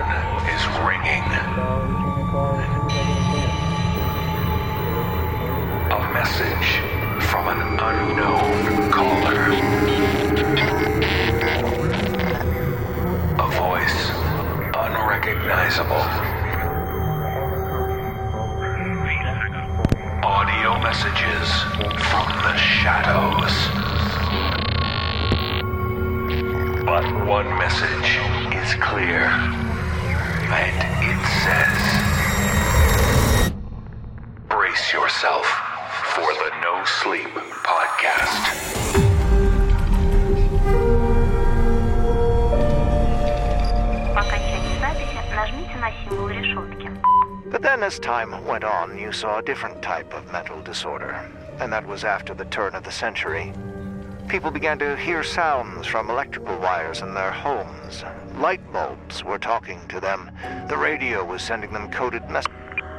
is ringing. A message from an unknown caller. A voice unrecognizable. Audio messages from the shadows. But one message is clear, and it says, brace yourself for the No Sleep Podcast. But then as time went on, you saw a different type of mental disorder, and that was after the turn of the century. People began to hear sounds from electrical wires in their homes. Light bulbs were talking to them. The radio was sending them coded messages.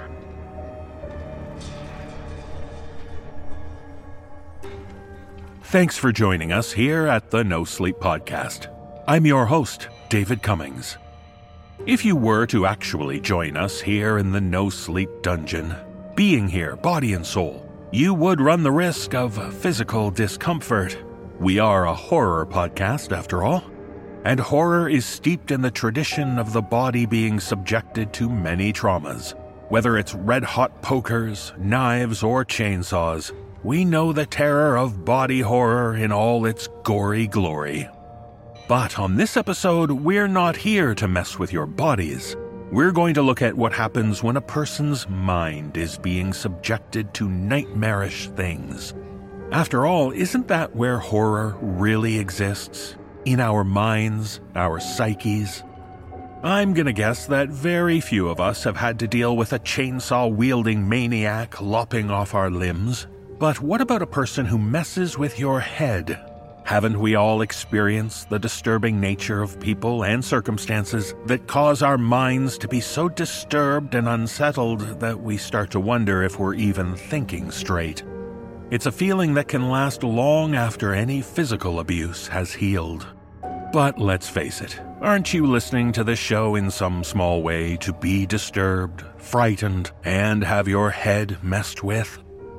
Thanks for joining us here at the No Sleep Podcast. I'm your host, David Cummings. If you were to actually join us here in the No Sleep Dungeon, being here, body and soul, you would run the risk of physical discomfort. We are a horror podcast, after all, and horror is steeped in the tradition of the body being subjected to many traumas. Whether it's red-hot pokers, knives, or chainsaws, we know the terror of body horror in all its gory glory. But on this episode, we're not here to mess with your bodies. We're going to look at what happens when a person's mind is being subjected to nightmarish things. After all, isn't that where horror really exists? In our minds, our psyches? I'm gonna guess that very few of us have had to deal with a chainsaw-wielding maniac lopping off our limbs. But what about a person who messes with your head? Haven't we all experienced the disturbing nature of people and circumstances that cause our minds to be so disturbed and unsettled that we start to wonder if we're even thinking straight? It's a feeling that can last long after any physical abuse has healed. But let's face it, aren't you listening to this show in some small way to be disturbed, frightened, and have your head messed with?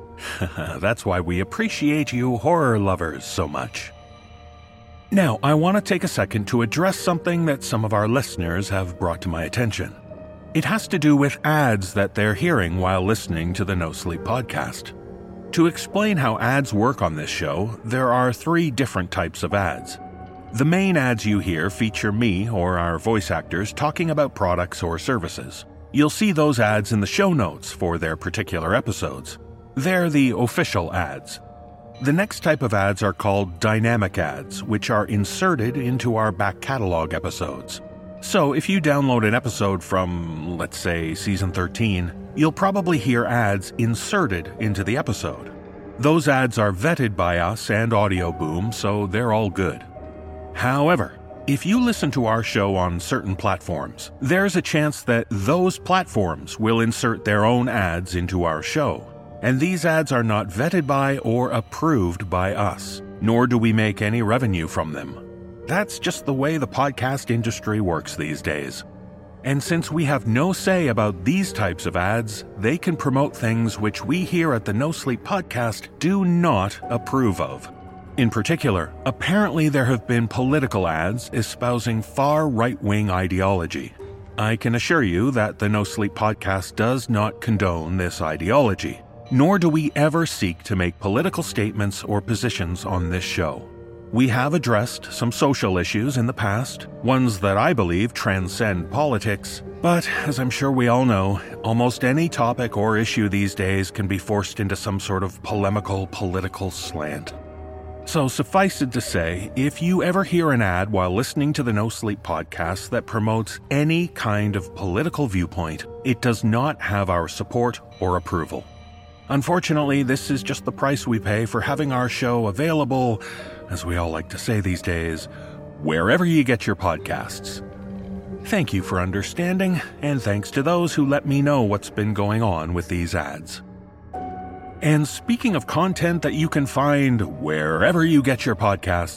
That's why we appreciate you horror lovers so much. Now, I want to take a second to address something that some of our listeners have brought to my attention. It has to do with ads that they're hearing while listening to the No Sleep Podcast. To explain how ads work on this show, there are 3 different types of ads. The main ads you hear feature me or our voice actors talking about products or services. You'll see those ads in the show notes for their particular episodes. They're the official ads. The next type of ads are called dynamic ads, which are inserted into our back catalog episodes. So if you download an episode from, let's say, season 13, you'll probably hear ads inserted into the episode. Those ads are vetted by us and Audio Boom, so they're all good. However, if you listen to our show on certain platforms, there's a chance that those platforms will insert their own ads into our show. And these ads are not vetted by or approved by us, nor do we make any revenue from them. That's just the way the podcast industry works these days. And since we have no say about these types of ads, they can promote things which we here at the No Sleep Podcast do not approve of. In particular, apparently there have been political ads espousing far right-wing ideology. I can assure you that the No Sleep Podcast does not condone this ideology. Nor do we ever seek to make political statements or positions on this show. We have addressed some social issues in the past, ones that I believe transcend politics, but as I'm sure we all know, almost any topic or issue these days can be forced into some sort of polemical political slant. So suffice it to say, if you ever hear an ad while listening to the No Sleep Podcast that promotes any kind of political viewpoint, it does not have our support or approval. Unfortunately, this is just the price we pay for having our show available, as we all like to say these days, wherever you get your podcasts. Thank you for understanding, and thanks to those who let me know what's been going on with these ads. And speaking of content that you can find wherever you get your podcasts,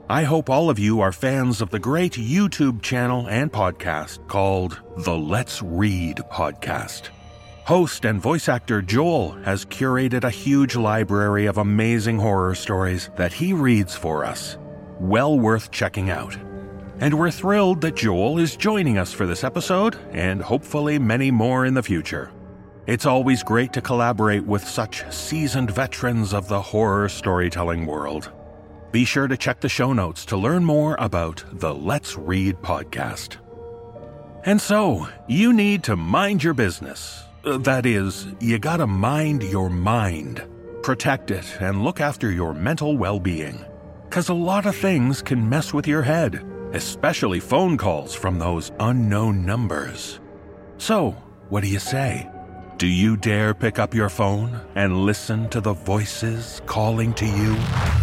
I hope all of you are fans of the great YouTube channel and podcast called the Let's Read podcast. Host and voice actor Joel has curated a huge library of amazing horror stories that he reads for us. Well worth checking out. And we're thrilled that Joel is joining us for this episode, and hopefully many more in the future. It's always great to collaborate with such seasoned veterans of the horror storytelling world. Be sure to check the show notes to learn more about the Let's Read podcast. And so, you need to mind your business. That is, you gotta mind your mind. Protect it and look after your mental well-being. 'Cause a lot of things can mess with your head, especially phone calls from those unknown numbers. So, what do you say? Do you dare pick up your phone and listen to the voices calling to you?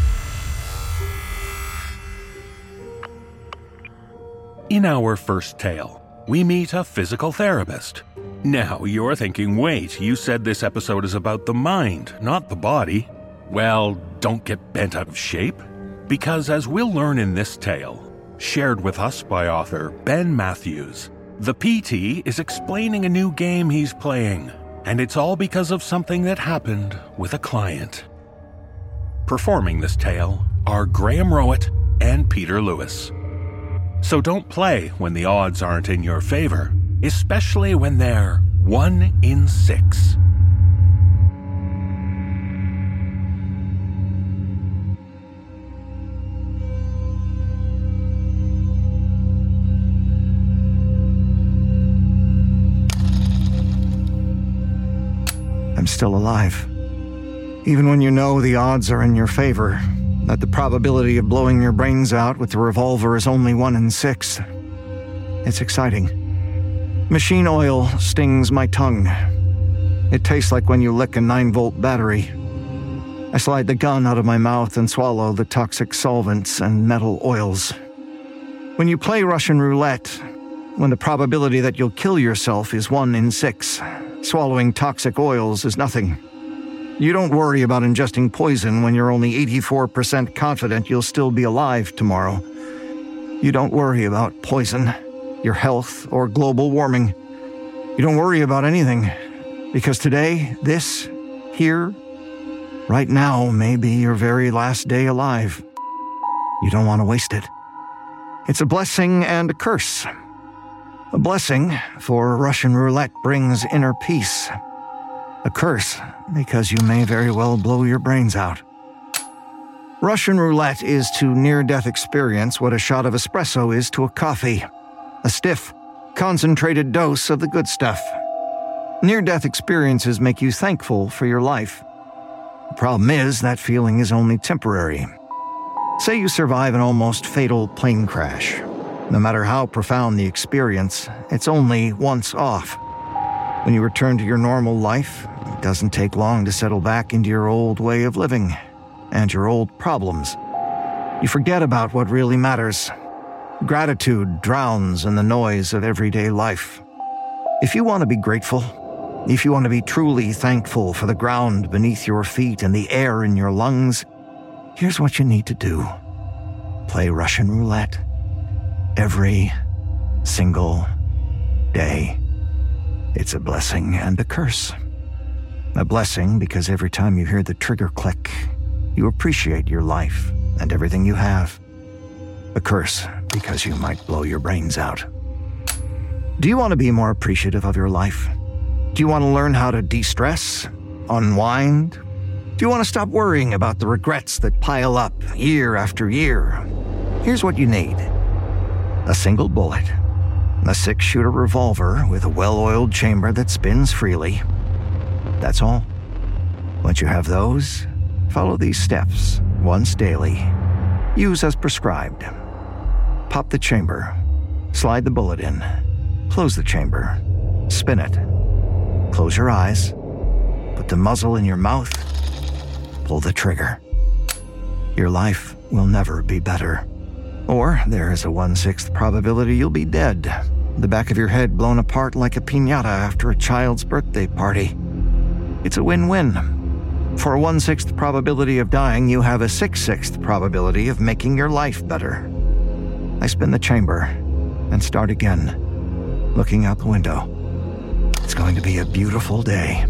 In our first tale, we meet a physical therapist. Now, you're thinking, wait, you said this episode is about the mind, not the body. Well, don't get bent out of shape, because as we'll learn in this tale, shared with us by author Ben Matthews, the PT is explaining a new game he's playing, and it's all because of something that happened with a client. Performing this tale are Graham Rowett and Peter Lewis. So don't play when the odds aren't in your favor, especially when they're 1 in 6. I'm still alive. Even when you know the odds are in your favor, that the probability of blowing your brains out with the revolver is only 1 in 6. It's exciting. Machine oil stings my tongue. It tastes like when you lick a 9-volt battery. I slide the gun out of my mouth and swallow the toxic solvents and metal oils. When you play Russian roulette, when the probability that you'll kill yourself is 1 in 6, swallowing toxic oils is nothing. You don't worry about ingesting poison when you're only 84% confident you'll still be alive tomorrow. You don't worry about poison, your health, or global warming. You don't worry about anything, because today, this, here, right now may be your very last day alive. You don't want to waste it. It's a blessing and a curse. A blessing, for Russian roulette brings inner peace. A curse, because you may very well blow your brains out. Russian roulette is to near-death experience what a shot of espresso is to a coffee. A stiff, concentrated dose of the good stuff. Near-death experiences make you thankful for your life. The problem is that feeling is only temporary. Say you survive an almost fatal plane crash. No matter how profound the experience, it's only once off. When you return to your normal life, it doesn't take long to settle back into your old way of living and your old problems. You forget about what really matters. Gratitude drowns in the noise of everyday life. If you want to be grateful, if you want to be truly thankful for the ground beneath your feet and the air in your lungs, here's what you need to do. Play Russian roulette. Every single day. It's a blessing and a curse. A blessing because every time you hear the trigger click, you appreciate your life and everything you have. A curse because you might blow your brains out. Do you want to be more appreciative of your life? Do you want to learn how to de-stress? Unwind? Do you want to stop worrying about the regrets that pile up year after year? Here's what you need. A single bullet. A 6-shooter revolver with a well-oiled chamber that spins freely. That's all. Once you have those, follow these steps once daily. Use as prescribed. Pop the chamber. Slide the bullet in. Close the chamber. Spin it. Close your eyes. Put the muzzle in your mouth. Pull the trigger. Your life will never be better. Or there is a 1/6 probability you'll be dead. The back of your head blown apart like a piñata after a child's birthday party. It's a win-win. For a 1/6 probability of dying, you have a 6/6 probability of making your life better. I spin the chamber and start again, looking out the window. It's going to be a beautiful day.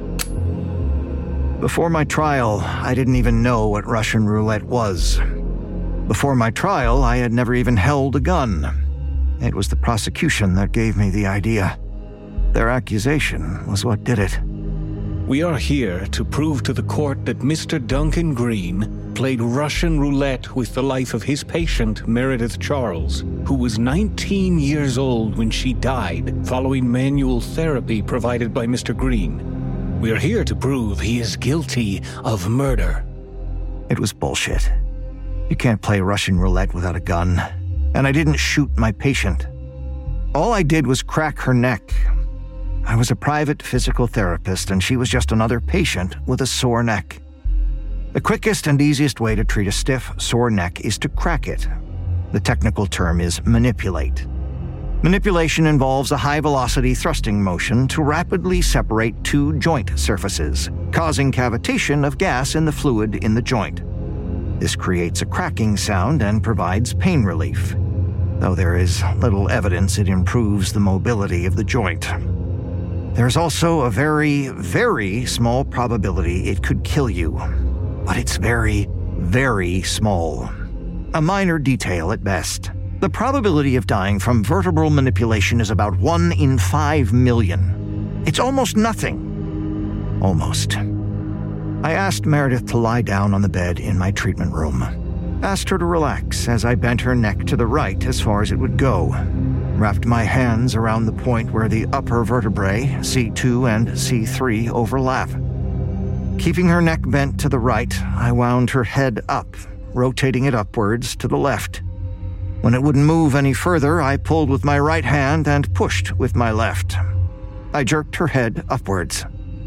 Before my trial, I didn't even know what Russian roulette was. Before my trial, I had never even held a gun. It was the prosecution that gave me the idea. Their accusation was what did it. We are here to prove to the court that Mr. Duncan Green played Russian roulette with the life of his patient, Meredith Charles, who was 19 years old when she died following manual therapy provided by Mr. Green. We are here to prove he is guilty of murder. It was bullshit. You can't play Russian roulette without a gun. And I didn't shoot my patient. All I did was crack her neck. I was a private physical therapist, and she was just another patient with a sore neck. The quickest and easiest way to treat a stiff, sore neck is to crack it. The technical term is manipulate. Manipulation involves a high-velocity thrusting motion to rapidly separate two joint surfaces, causing cavitation of gas in the fluid in the joint. This creates a cracking sound and provides pain relief, though there is little evidence it improves the mobility of the joint. There's also a very, very small probability it could kill you, but it's very, very small. A minor detail at best. The probability of dying from vertebral manipulation is about 1 in 5 million. It's almost nothing. Almost. I asked Meredith to lie down on the bed in my treatment room. Asked her to relax as I bent her neck to the right as far as it would go. Wrapped my hands around the point where the upper vertebrae, C2 and C3, overlap. Keeping her neck bent to the right, I wound her head up, rotating it upwards to the left. When it wouldn't move any further, I pulled with my right hand and pushed with my left. I jerked her head upwards.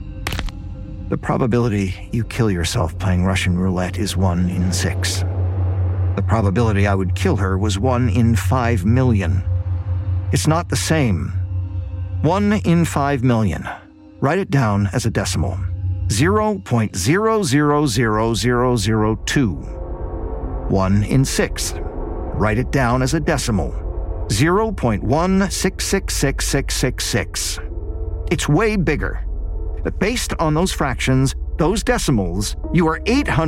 The probability you kill yourself playing Russian roulette is 1 in 6. The probability I would kill her was 1 in 5 million. It's not the same. 1 in 5 million. Write it down as a decimal. 0.000002. 1 in 6. Write it down as a decimal. 0.1666666. It's way bigger. But based on those fractions, those decimals, you are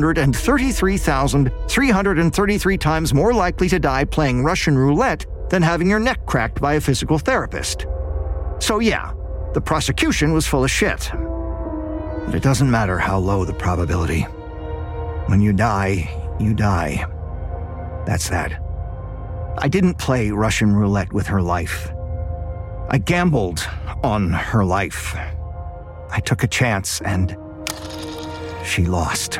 833,333 times more likely to die playing Russian roulette than having your neck cracked by a physical therapist. So yeah, the prosecution was full of shit. But it doesn't matter how low the probability. When you die, you die. That's that. I didn't play Russian roulette with her life. I gambled on her life. I took a chance and she lost.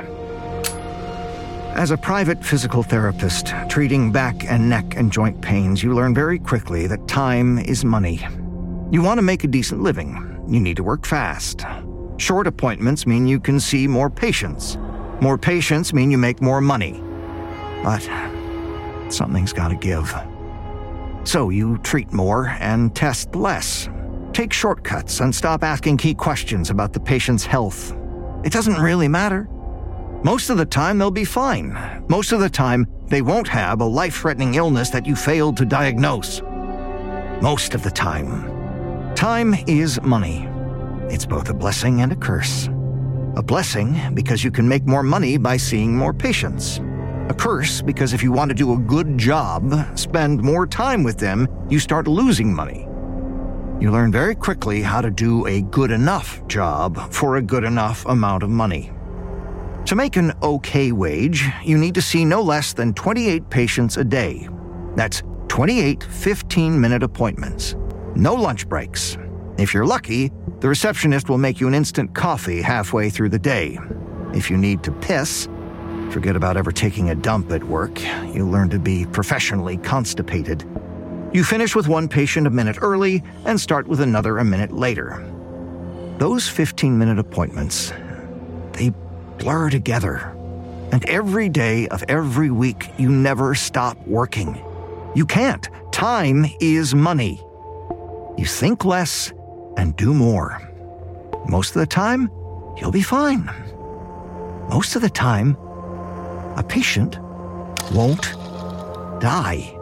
As a private physical therapist, treating back and neck and joint pains, you learn very quickly that time is money. You want to make a decent living. You need to work fast. Short appointments mean you can see more patients. More patients mean you make more money. But something's got to give. So you treat more and test less. Take shortcuts and stop asking key questions about the patient's health. It doesn't really matter. Most of the time, they'll be fine. Most of the time, they won't have a life-threatening illness that you failed to diagnose. Most of the time. Time is money. It's both a blessing and a curse. A blessing because you can make more money by seeing more patients. A curse because if you want to do a good job, spend more time with them, you start losing money. You learn very quickly how to do a good enough job for a good enough amount of money. To make an okay wage, you need to see no less than 28 patients a day. That's 28 15-minute appointments. No lunch breaks. If you're lucky, the receptionist will make you an instant coffee halfway through the day. If you need to piss, forget about ever taking a dump at work. You learn to be professionally constipated. You finish with one patient a minute early and start with another a minute later. Those 15-minute appointments, they blur together. And every day of every week, you never stop working. You can't. Time is money. You think less and do more. Most of the time, you'll be fine. most of the time, a patient won't die.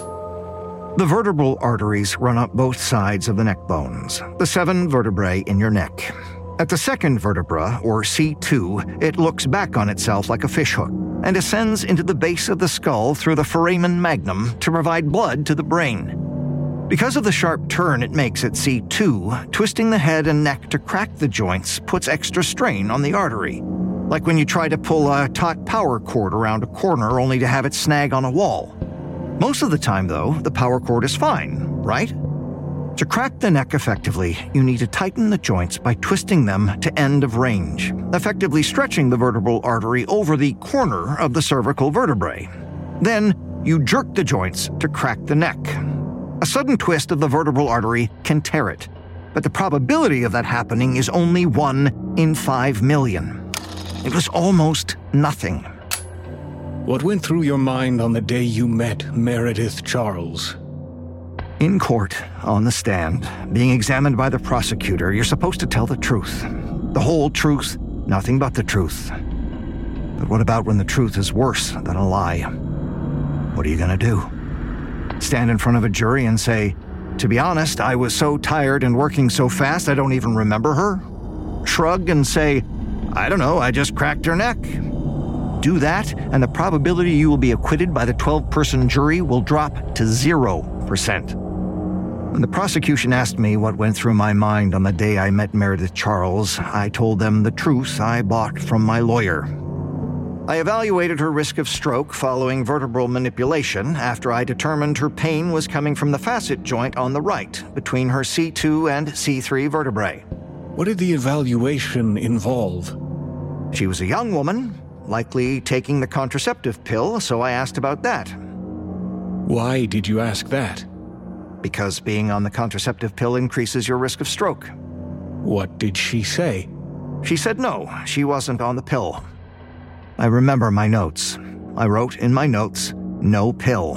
The vertebral arteries run up both sides of the neck bones, the 7 vertebrae in your neck. At the second vertebra, or C2, it looks back on itself like a fishhook and ascends into the base of the skull through the foramen magnum to provide blood to the brain. Because of the sharp turn it makes at C2, twisting the head and neck to crack the joints puts extra strain on the artery, like when you try to pull a taut power cord around a corner only to have it snag on a wall. Most of the time, though, the power cord is fine, right? To crack the neck effectively, you need to tighten the joints by twisting them to end of range, effectively stretching the vertebral artery over the corner of the cervical vertebrae. Then, you jerk the joints to crack the neck. A sudden twist of the vertebral artery can tear it, but the probability of that happening is only 1 in 5 million. It was almost nothing. What went through your mind on the day you met Meredith Charles? In court, on the stand, being examined by the prosecutor, you're supposed to tell the truth. The whole truth, nothing but the truth. But what about when the truth is worse than a lie? What are you gonna do? Stand in front of a jury and say, "To be honest, I was so tired and working so fast I don't even remember her"? Shrug and say, "I don't know, I just cracked her neck"? Do that, and the probability you will be acquitted by the 12-person jury will drop to 0%. When the prosecution asked me what went through my mind on the day I met Meredith Charles, I told them the truth I bought from my lawyer. I evaluated her risk of stroke following vertebral manipulation after I determined her pain was coming from the facet joint on the right, between her C2 and C3 vertebrae. What did the evaluation involve? She was a young woman, likely taking the contraceptive pill, so I asked about that. Why did you ask that? Because being on the contraceptive pill increases your risk of stroke. What did she say? She said no, she wasn't on the pill. I remember my notes. I wrote in my notes, "No pill."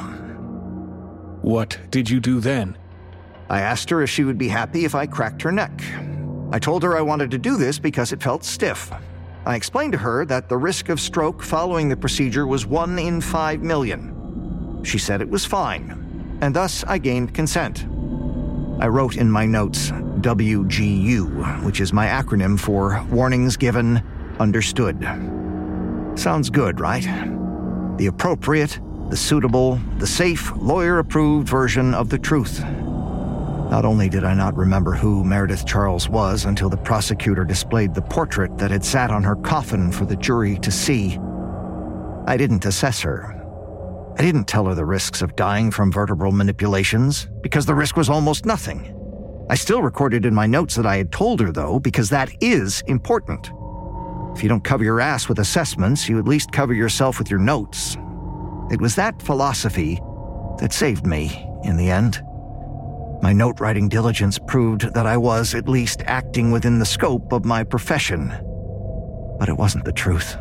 What did you do then? I asked her if she would be happy if I cracked her neck. I told her I wanted to do this because it felt stiff. I explained to her that the risk of stroke following the procedure was 1 in 5 million. She said it was fine, and thus I gained consent. I wrote in my notes WGU, which is my acronym for Warnings Given, Understood. Sounds good, right? The appropriate, the suitable, the safe, lawyer-approved version of the truth. Not only did I not remember who Meredith Charles was until the prosecutor displayed the portrait that had sat on her coffin for the jury to see, I didn't assess her. I didn't tell her the risks of dying from vertebral manipulations, because the risk was almost nothing. I still recorded in my notes that I had told her, though, because that is important. If you don't cover your ass with assessments, you at least cover yourself with your notes. It was that philosophy that saved me in the end. My note-writing diligence proved that I was at least acting within the scope of my profession. But it wasn't the truth.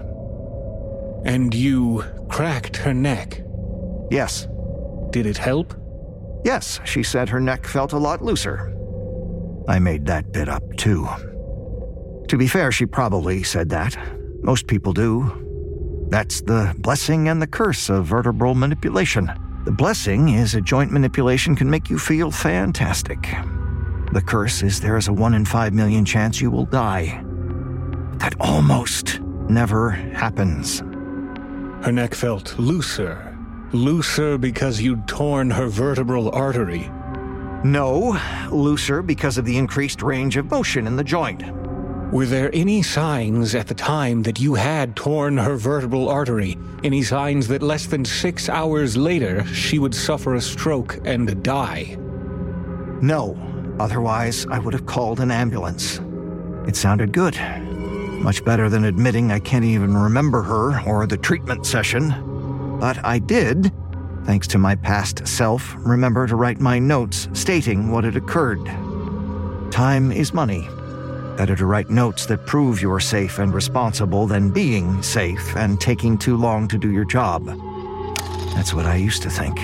And you cracked her neck? Yes. Did it help? Yes, she said her neck felt a lot looser. I made that bit up, too. To be fair, she probably said that. Most people do. That's the blessing and the curse of vertebral manipulation. The blessing is a joint manipulation can make you feel fantastic. The curse is there is a 1 in 5 million chance you will die. That almost never happens. Her neck felt looser. Looser because you'd torn her vertebral artery. No, looser because of the increased range of motion in the joint. Were there any signs at the time that you had torn her vertebral artery? Any signs that less than 6 hours later she would suffer a stroke and die? No, otherwise I would have called an ambulance. It sounded good. Much better than admitting I can't even remember her or the treatment session. But I did, thanks to my past self, remember to write my notes stating what had occurred. Time is money. Better to write notes that prove you're safe and responsible than being safe and taking too long to do your job. That's what I used to think.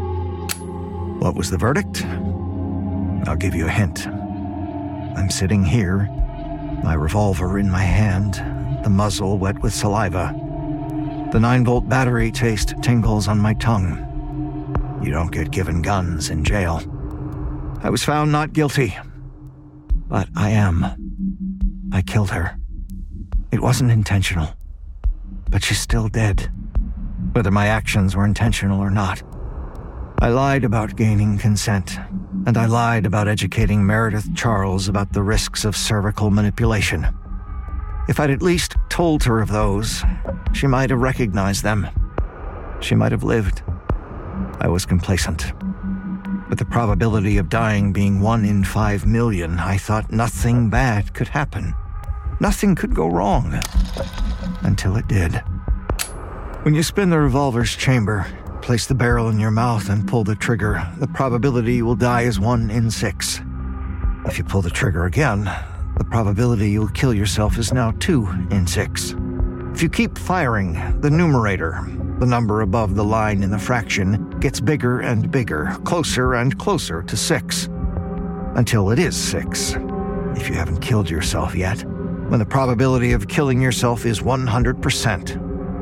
What was the verdict? I'll give you a hint. I'm sitting here, my revolver in my hand, the muzzle wet with saliva. The 9-volt battery taste tingles on my tongue. You don't get given guns in jail. I was found not guilty. But I am. I killed her. It wasn't intentional. But she's still dead, whether my actions were intentional or not. I lied about gaining consent, and I lied about educating Meredith Charles about the risks of cervical manipulation. If I'd at least told her of those, she might have recognized them. She might have lived. I was complacent. With the probability of dying being 1 in 5 million, I thought nothing bad could happen. Nothing could go wrong. Until it did. When you spin the revolver's chamber, place the barrel in your mouth and pull the trigger, the probability you will die is 1 in 6. If you pull the trigger again, the probability you'll kill yourself is now 2 in 6. If you keep firing, the numerator, the number above the line in the fraction, gets bigger and bigger, closer and closer to 6. Until it is 6. If you haven't killed yourself yet, when the probability of killing yourself is 100%.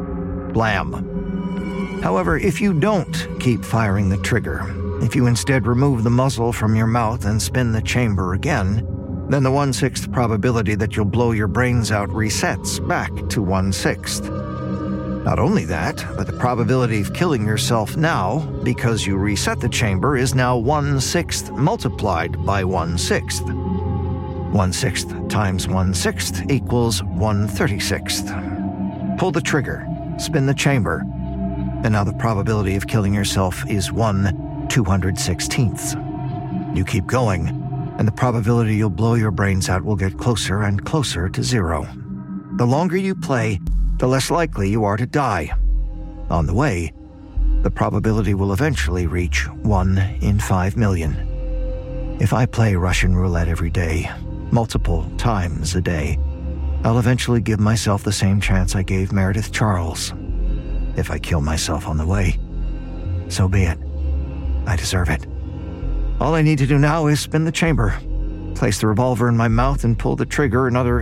Blam. However, if you don't keep firing the trigger, if you instead remove the muzzle from your mouth and spin the chamber again, then the 1/6 probability that you'll blow your brains out resets back to 1/6. Not only that, but the probability of killing yourself now, because you reset the chamber, is now 1/6 multiplied by 1/6. 1/6 times 1/6 equals 1/36. Pull the trigger, spin the chamber, and now the probability of killing yourself is 1/216. You keep going, and the probability you'll blow your brains out will get closer and closer to 0. The longer you play, the less likely you are to die. On the way, the probability will eventually reach 1 in 5 million. If I play Russian roulette every day, multiple times a day, I'll eventually give myself the same chance I gave Meredith Charles. If I kill myself on the way, so be it. I deserve it. All I need to do now is spin the chamber, place the revolver in my mouth, and pull the trigger another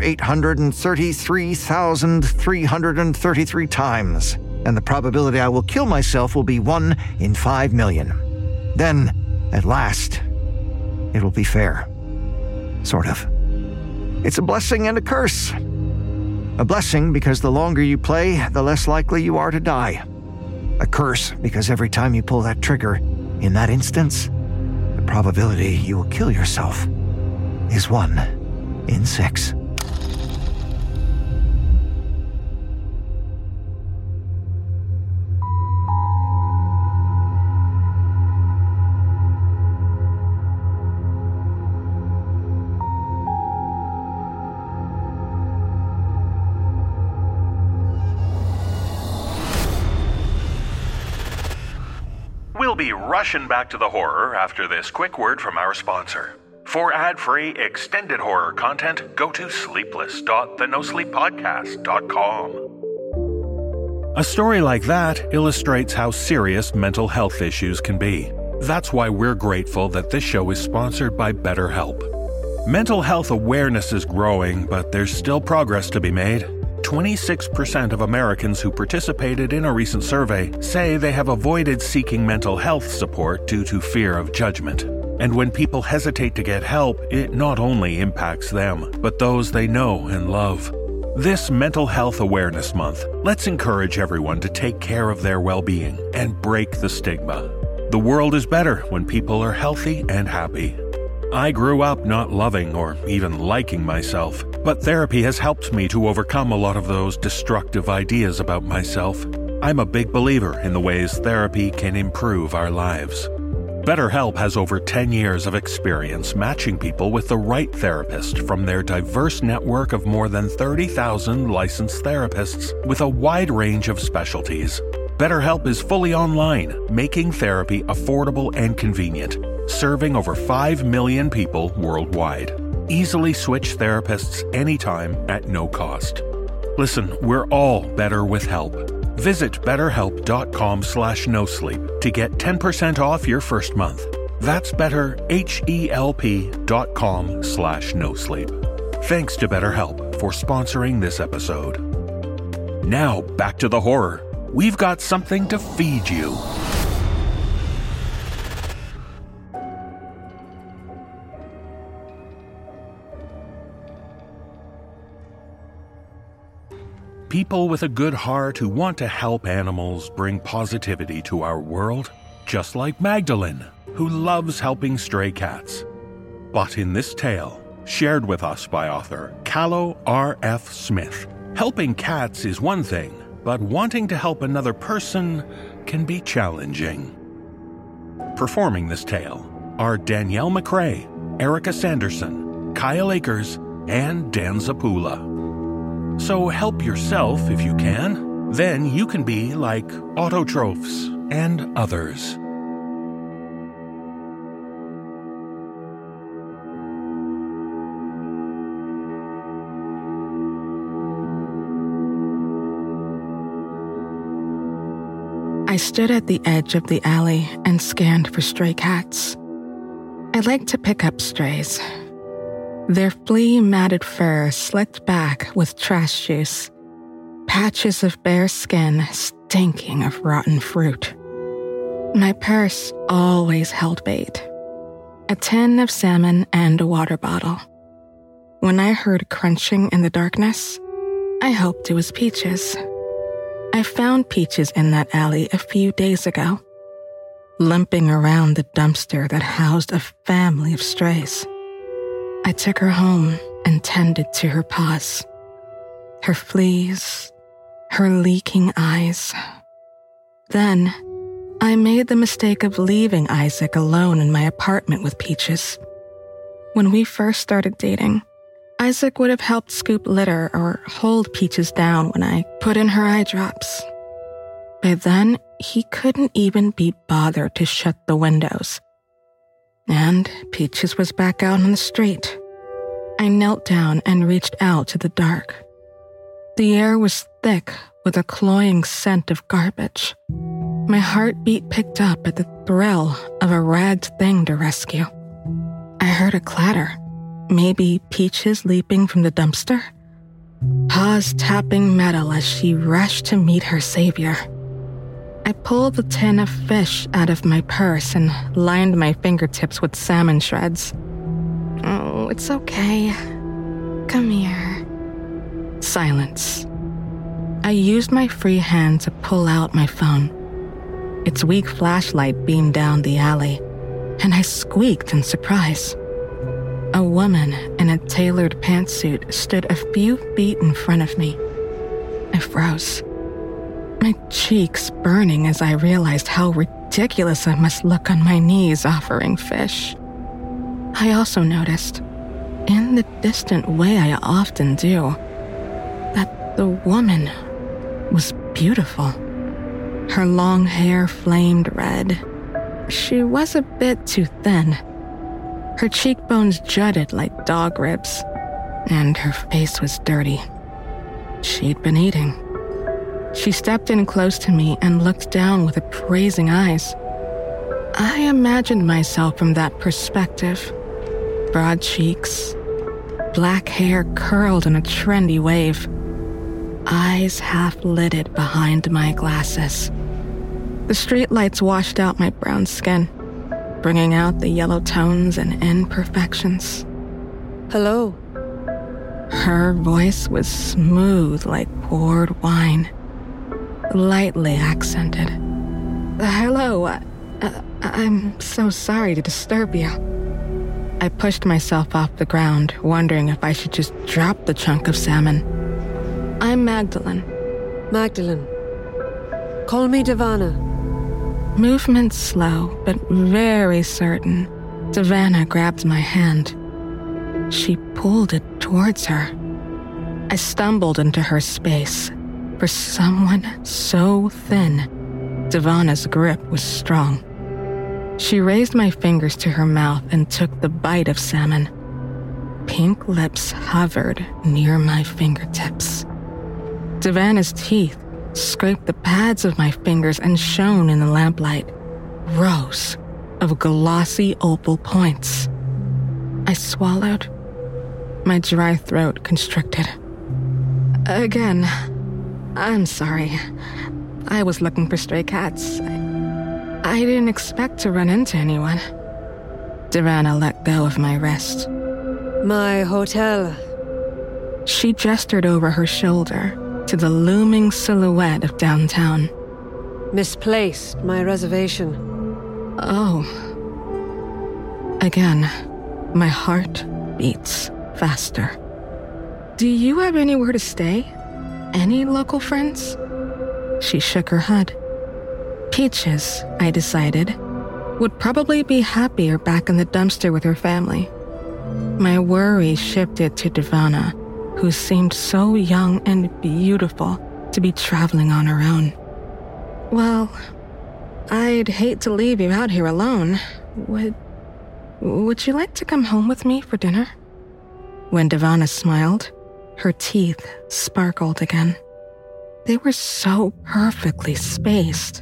833,333 times, and the probability I will kill myself will be 1 in 5 million. Then, at last, it'll be fair. Sort of. It's a blessing and a curse. A blessing because the longer you play, the less likely you are to die. A curse because every time you pull that trigger, in that instance, the probability you will kill yourself is 1 in 6. We'll be rushing back to the horror after this quick word from our sponsor. For ad-free extended horror content, go to sleepless.thenosleeppodcast.com. A story like that illustrates how serious mental health issues can be. That's why we're grateful that this show is sponsored by BetterHelp. Mental health awareness is growing, but there's still progress to be made. 26% of Americans who participated in a recent survey say they have avoided seeking mental health support due to fear of judgment. And when people hesitate to get help, it not only impacts them, but those they know and love. This Mental Health Awareness Month, let's encourage everyone to take care of their well-being and break the stigma. The world is better when people are healthy and happy. I grew up not loving or even liking myself, but therapy has helped me to overcome a lot of those destructive ideas about myself. I'm a big believer in the ways therapy can improve our lives. BetterHelp has over 10 years of experience matching people with the right therapist from their diverse network of more than 30,000 licensed therapists with a wide range of specialties. BetterHelp is fully online, making therapy affordable and convenient, serving over 5 million people worldwide. Easily switch therapists anytime at no cost. Listen, we're all better with help. Visit betterhelp.com/nosleep to get 10% off your first month. That's betterhelp.com/nosleep. Thanks to BetterHelp for sponsoring this episode. Now back to the horror. We've got something to feed you. People with a good heart who want to help animals bring positivity to our world, just like Magdalene, who loves helping stray cats. But in this tale, shared with us by author Callow R.F. Smith, helping cats is one thing, but wanting to help another person can be challenging. Performing this tale are Danielle McRae, Erica Sanderson, Kyle Akers, and Dan Zapula. So help yourself if you can. Then you can be like autotrophs and others. I stood at the edge of the alley and scanned for stray cats. I like to pick up strays. Their flea-matted fur slicked back with trash juice, patches of bare skin stinking of rotten fruit. My purse always held bait, a tin of salmon and a water bottle. When I heard crunching in the darkness, I hoped it was Peaches. I found Peaches in that alley a few days ago, limping around the dumpster that housed a family of strays. I took her home and tended to her paws, her fleas, her leaking eyes. Then, I made the mistake of leaving Isaac alone in my apartment with Peaches. When we first started dating, Isaac would have helped scoop litter or hold Peaches down when I put in her eye drops. By then, he couldn't even be bothered to shut the windows. And Peaches was back out on the street. I knelt down and reached out to the dark. The air was thick with a cloying scent of garbage. My heartbeat picked up at the thrill of a ragged thing to rescue. I heard a clatter, maybe Peaches leaping from the dumpster, paws tapping metal as she rushed to meet her savior. I pulled the tin of fish out of my purse and lined my fingertips with salmon shreds. Oh, it's okay. Come here. Silence. I used my free hand to pull out my phone. Its weak flashlight beamed down the alley, and I squeaked in surprise. A woman in a tailored pantsuit stood a few feet in front of me. I froze, my cheeks burning as I realized how ridiculous I must look on my knees offering fish. I also noticed, in the distant way I often do, that the woman was beautiful. Her long hair flamed red. She was a bit too thin. Her cheekbones jutted like dog ribs, and her face was dirty. She'd been eating. She stepped in close to me and looked down with appraising eyes. I imagined myself from that perspective. Broad cheeks, black hair curled in a trendy wave, eyes half-lidded behind my glasses. The streetlights washed out my brown skin, bringing out the yellow tones and imperfections. Hello. Her voice was smooth like poured wine, lightly accented. Hello, I'm so sorry to disturb you. I pushed myself off the ground, wondering if I should just drop the chunk of salmon. I'm Magdalene. Magdalene. Call me Davana. Movement slow, but very certain, Davana grabbed my hand. She pulled it towards her. I stumbled into her space. For someone so thin, Davana's grip was strong. She raised my fingers to her mouth and took the bite of salmon. Pink lips hovered near my fingertips. Davana's teeth scraped the pads of my fingers and shone in the lamplight, rows of glossy opal points. I swallowed. My dry throat constricted. Again, I'm sorry. I was looking for stray cats. I didn't expect to run into anyone. Divana let go of my wrist. My hotel. She gestured over her shoulder to the looming silhouette of downtown. Misplaced my reservation. Oh. Again, my heart beats faster. Do you have anywhere to stay? Any local friends? She shook her head. Peaches, I decided, would probably be happier back in the dumpster with her family. My worry shifted to Divana, who seemed so young and beautiful to be traveling on her own. Well, I'd hate to leave you out here alone. Would you like to come home with me for dinner? When Divana smiled, her teeth sparkled again. They were so perfectly spaced.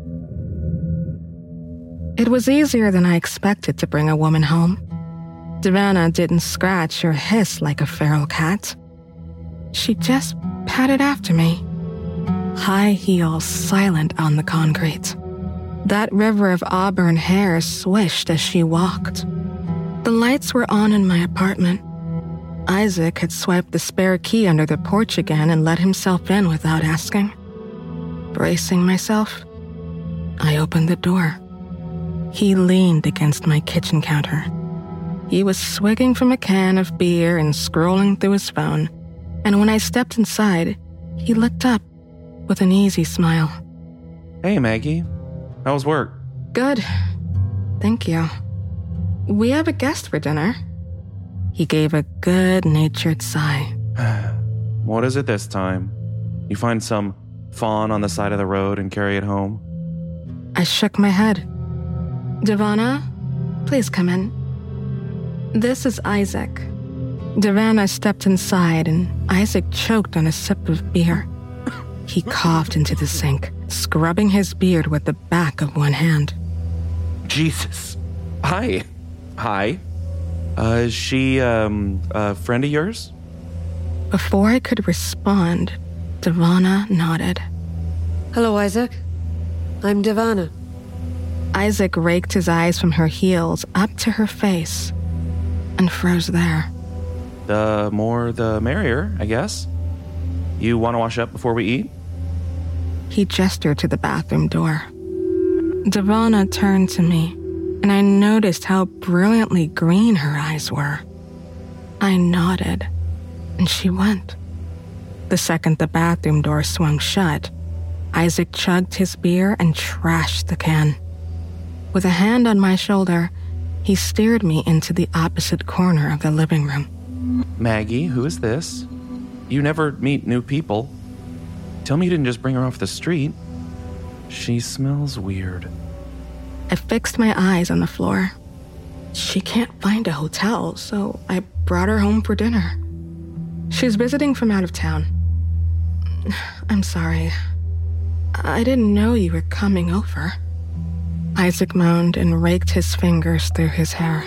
It was easier than I expected to bring a woman home. Divana didn't scratch or hiss like a feral cat. She just patted after me, high heels silent on the concrete. That river of auburn hair swished as she walked. The lights were on in my apartment. Isaac had swiped the spare key under the porch again and let himself in without asking. Bracing myself, I opened the door. He leaned against my kitchen counter. He was swigging from a can of beer and scrolling through his phone, and when I stepped inside, he looked up with an easy smile. Hey, Maggie. How was work? Good. Thank you. We have a guest for dinner. He gave a good-natured sigh. What is it this time? You find some fawn on the side of the road and carry it home? I shook my head. Divana, please come in. This is Isaac. Divana stepped inside and Isaac choked on a sip of beer. He coughed into the sink, scrubbing his beard with the back of one hand. Jesus. Hi. Is she, a friend of yours? Before I could respond, Divana nodded. Hello, Isaac. I'm Divana. Isaac raked his eyes from her heels up to her face and froze there. The more the merrier, I guess. You want to wash up before we eat? He gestured to the bathroom door. Divana turned to me, and I noticed how brilliantly green her eyes were. I nodded, and she went. The second the bathroom door swung shut, Isaac chugged his beer and trashed the can. With a hand on my shoulder, he steered me into the opposite corner of the living room. Maggie, who is this? You never meet new people. Tell me you didn't just bring her off the street. She smells weird. I fixed my eyes on the floor. She can't find a hotel, so I brought her home for dinner. She's visiting from out of town. I'm sorry. I didn't know you were coming over. Isaac moaned and raked his fingers through his hair.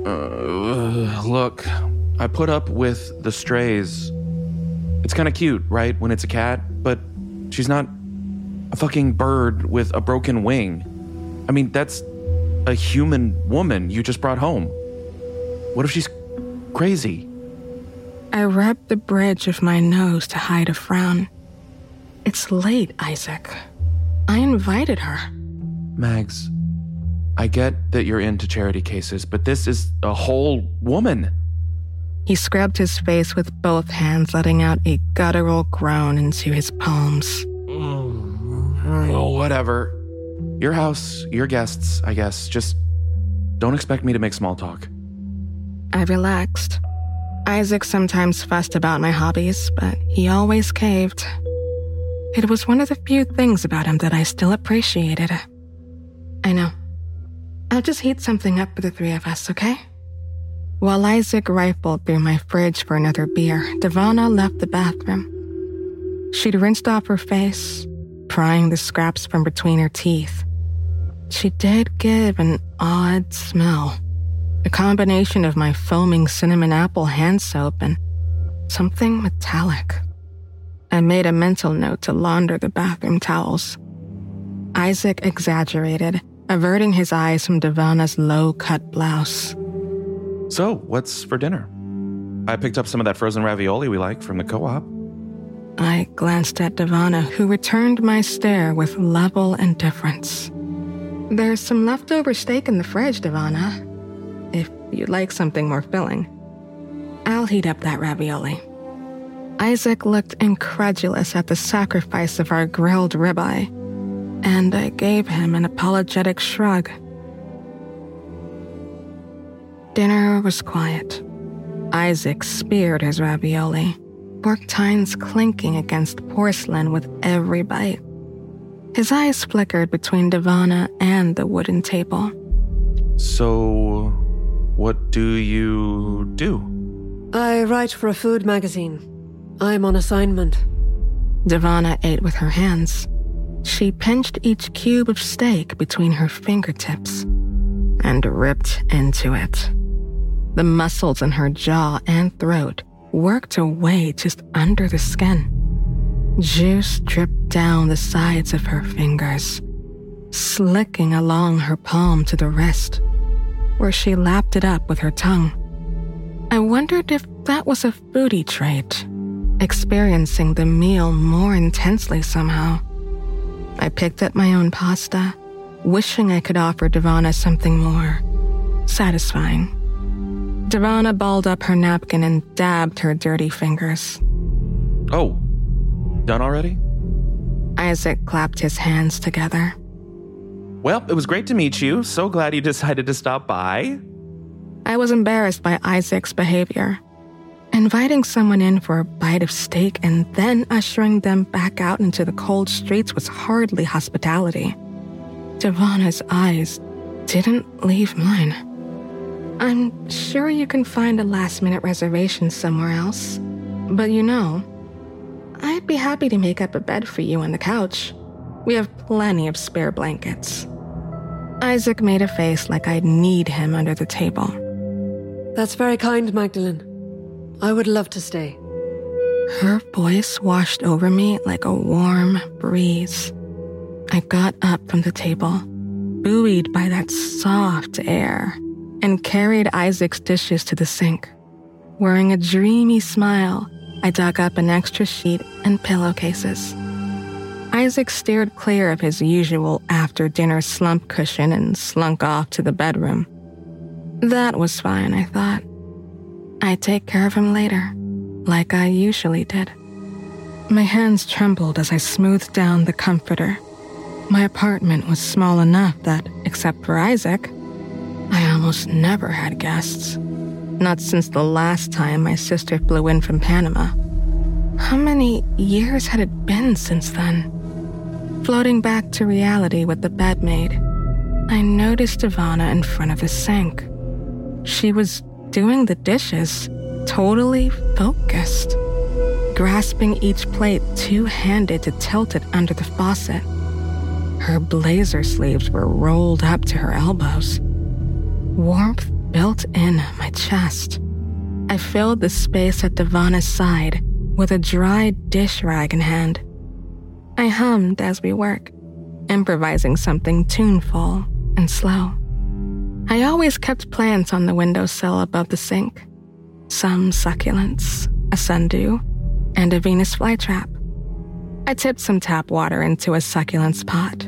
Look, I put up with the strays. It's kind of cute, right, when it's a cat, but she's not a fucking bird with a broken wing. I mean, that's a human woman you just brought home. What if she's crazy? I rubbed the bridge of my nose to hide a frown. It's late, Isaac. I invited her. Mags, I get that you're into charity cases, but this is a whole woman. He scrubbed his face with both hands, letting out a guttural groan into his palms. Oh, whatever. Your house, your guests, I guess. Just don't expect me to make small talk. I relaxed. Isaac sometimes fussed about my hobbies, but he always caved. It was one of the few things about him that I still appreciated. I know. I'll just heat something up for the three of us, okay? While Isaac rifled through my fridge for another beer, Divana left the bathroom. She'd rinsed off her face, prying the scraps from between her teeth. She did give an odd smell, a combination of my foaming cinnamon apple hand soap and something metallic. I made a mental note to launder the bathroom towels. Isaac exaggerated, averting his eyes from Devana's low-cut blouse. So, what's for dinner? I picked up some of that frozen ravioli we like from the co-op. I glanced at Devana, who returned my stare with level indifference. There's some leftover steak in the fridge, Devana, if you'd like something more filling. I'll heat up that ravioli. Isaac looked incredulous at the sacrifice of our grilled ribeye, and I gave him an apologetic shrug. Dinner was quiet. Isaac speared his ravioli, fork tines clinking against porcelain with every bite. His eyes flickered between Devana and the wooden table. So, what do you do? I write for a food magazine. I'm on assignment. Devana ate with her hands. She pinched each cube of steak between her fingertips and ripped into it. The muscles in her jaw and throat worked away just under the skin. Juice dripped down the sides of her fingers, slicking along her palm to the wrist, where she lapped it up with her tongue. I wondered if that was a foodie trait, experiencing the meal more intensely somehow. I picked up my own pasta, wishing I could offer Devana something more satisfying. Devana balled up her napkin and dabbed her dirty fingers. Oh, done already? Isaac clapped his hands together. Well, it was great to meet you. So glad you decided to stop by. I was embarrassed by Isaac's behavior. Inviting someone in for a bite of steak and then ushering them back out into the cold streets was hardly hospitality. Devana's eyes didn't leave mine. I'm sure you can find a last-minute reservation somewhere else. But I'd be happy to make up a bed for you on the couch. We have plenty of spare blankets. Isaac made a face like I'd need him under the table. That's very kind, Magdalene. I would love to stay. Her voice washed over me like a warm breeze. I got up from the table, buoyed by that soft air, and carried Isaac's dishes to the sink. Wearing a dreamy smile, I dug up an extra sheet and pillowcases. Isaac steered clear of his usual after-dinner slump cushion and slunk off to the bedroom. That was fine, I thought. I'd take care of him later, like I usually did. My hands trembled as I smoothed down the comforter. My apartment was small enough that, except for Isaac, I almost never had guests. Not since the last time my sister flew in from Panama. How many years had it been since then? Floating back to reality with the bed made, I noticed Devana in front of the sink. She was doing the dishes, totally focused, grasping each plate two-handed to tilt it under the faucet. Her blazer sleeves were rolled up to her elbows. Warmth built in my chest. I filled the space at Devana's side with a dry dish rag in hand. I hummed as we worked, improvising something tuneful and slow. I always kept plants on the windowsill above the sink. Some succulents, a sundew, and a Venus flytrap. I tipped some tap water into a succulents pot.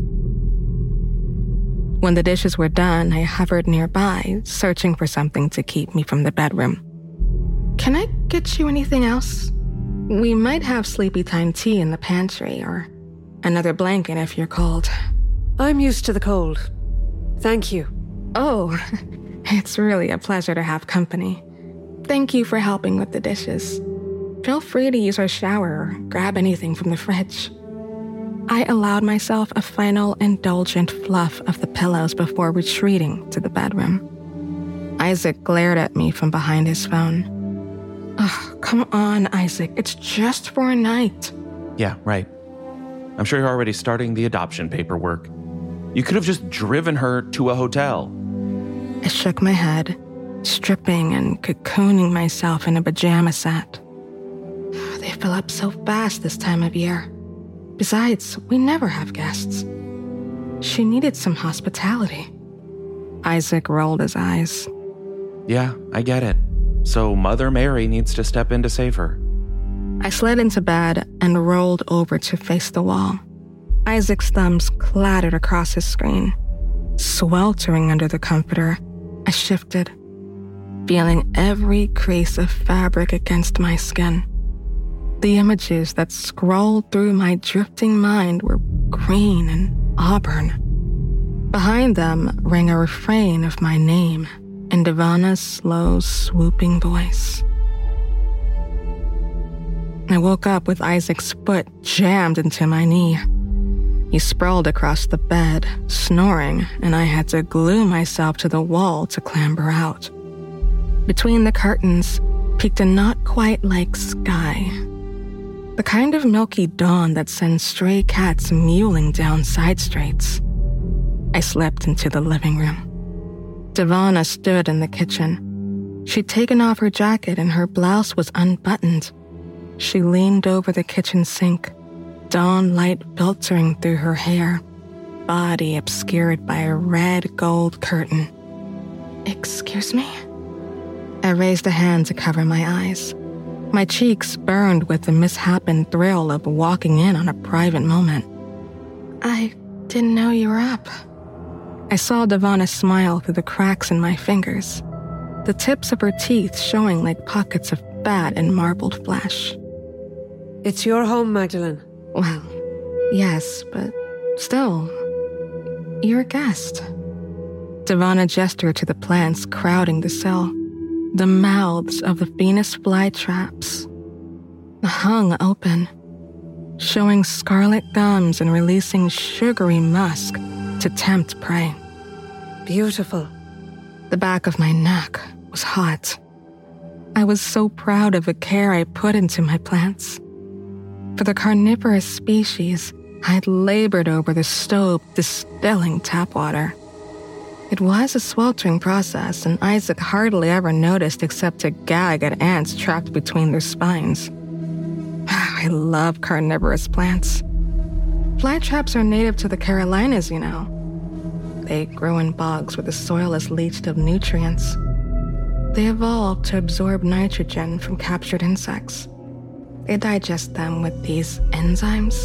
When the dishes were done, I hovered nearby, searching for something to keep me from the bedroom. Can I get you anything else? We might have sleepy time tea in the pantry, or another blanket if you're cold. I'm used to the cold. Thank you. Oh, it's really a pleasure to have company. Thank you for helping with the dishes. Feel free to use our shower or grab anything from the fridge. I allowed myself a final indulgent fluff of the pillows before retreating to the bedroom. Isaac glared at me from behind his phone. Oh, come on, Isaac. It's just for a night. Yeah, right. I'm sure you're already starting the adoption paperwork. You could have just driven her to a hotel. I shook my head, stripping and cocooning myself in a pajama set. They fill up so fast this time of year. Besides, we never have guests. She needed some hospitality. Isaac rolled his eyes. Yeah, I get it. So Mother Mary needs to step in to save her. I slid into bed and rolled over to face the wall. Isaac's thumbs clattered across his screen. Sweltering under the comforter, I shifted, feeling every crease of fabric against my skin. The images that scrolled through my drifting mind were green and auburn. Behind them rang a refrain of my name in Devana's slow, swooping voice. I woke up with Isaac's foot jammed into my knee. He sprawled across the bed, snoring, and I had to glue myself to the wall to clamber out. Between the curtains peeked a not-quite-like sky. The kind of milky dawn that sends stray cats mewling down side streets. I slipped into the living room. Devana stood in the kitchen. She'd taken off her jacket and her blouse was unbuttoned. She leaned over the kitchen sink, dawn light filtering through her hair, body obscured by a red gold curtain. "Excuse me?" I raised a hand to cover my eyes. My cheeks burned with the misshapen thrill of walking in on a private moment. "I didn't know you were up." I saw Devana smile through the cracks in my fingers, the tips of her teeth showing like pockets of fat and marbled flesh. It's your home, Magdalene. Well, yes, but still, you're a guest. Devana gestured to the plants crowding the cell, the mouths of the Venus flytraps, hung open, showing scarlet gums and releasing sugary musk to tempt prey. Beautiful. The back of my neck was hot. I was so proud of the care I put into my plants. For the carnivorous species, I had labored over the stove distilling tap water. It was a sweltering process, and Isaac hardly ever noticed except to gag at ants trapped between their spines. I love carnivorous plants. Flytraps are native to the Carolinas, you know. They grow in bogs where the soil is leached of nutrients. They evolved to absorb nitrogen from captured insects. They digest them with these enzymes.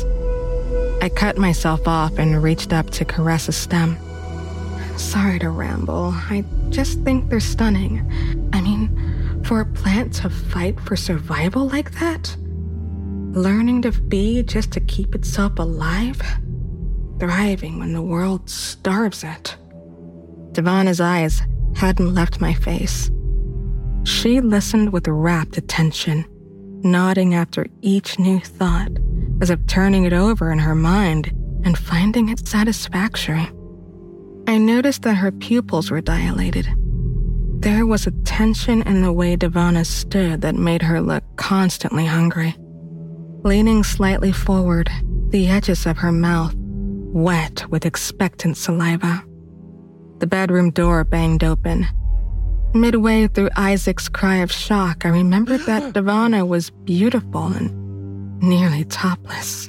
I cut myself off and reached up to caress a stem. Sorry to ramble. I just think they're stunning. I mean, for a plant to fight for survival like that? Learning to feed just to keep itself alive? Thriving when the world starves it. Devana's eyes hadn't left my face. She listened with rapt attention, nodding after each new thought, as if turning it over in her mind and finding it satisfactory. I noticed that her pupils were dilated. There was a tension in the way Devana stood that made her look constantly hungry. Leaning slightly forward, the edges of her mouth wet with expectant saliva. The bedroom door banged open. Midway through Isaac's cry of shock, I remembered that Devana was beautiful and nearly topless.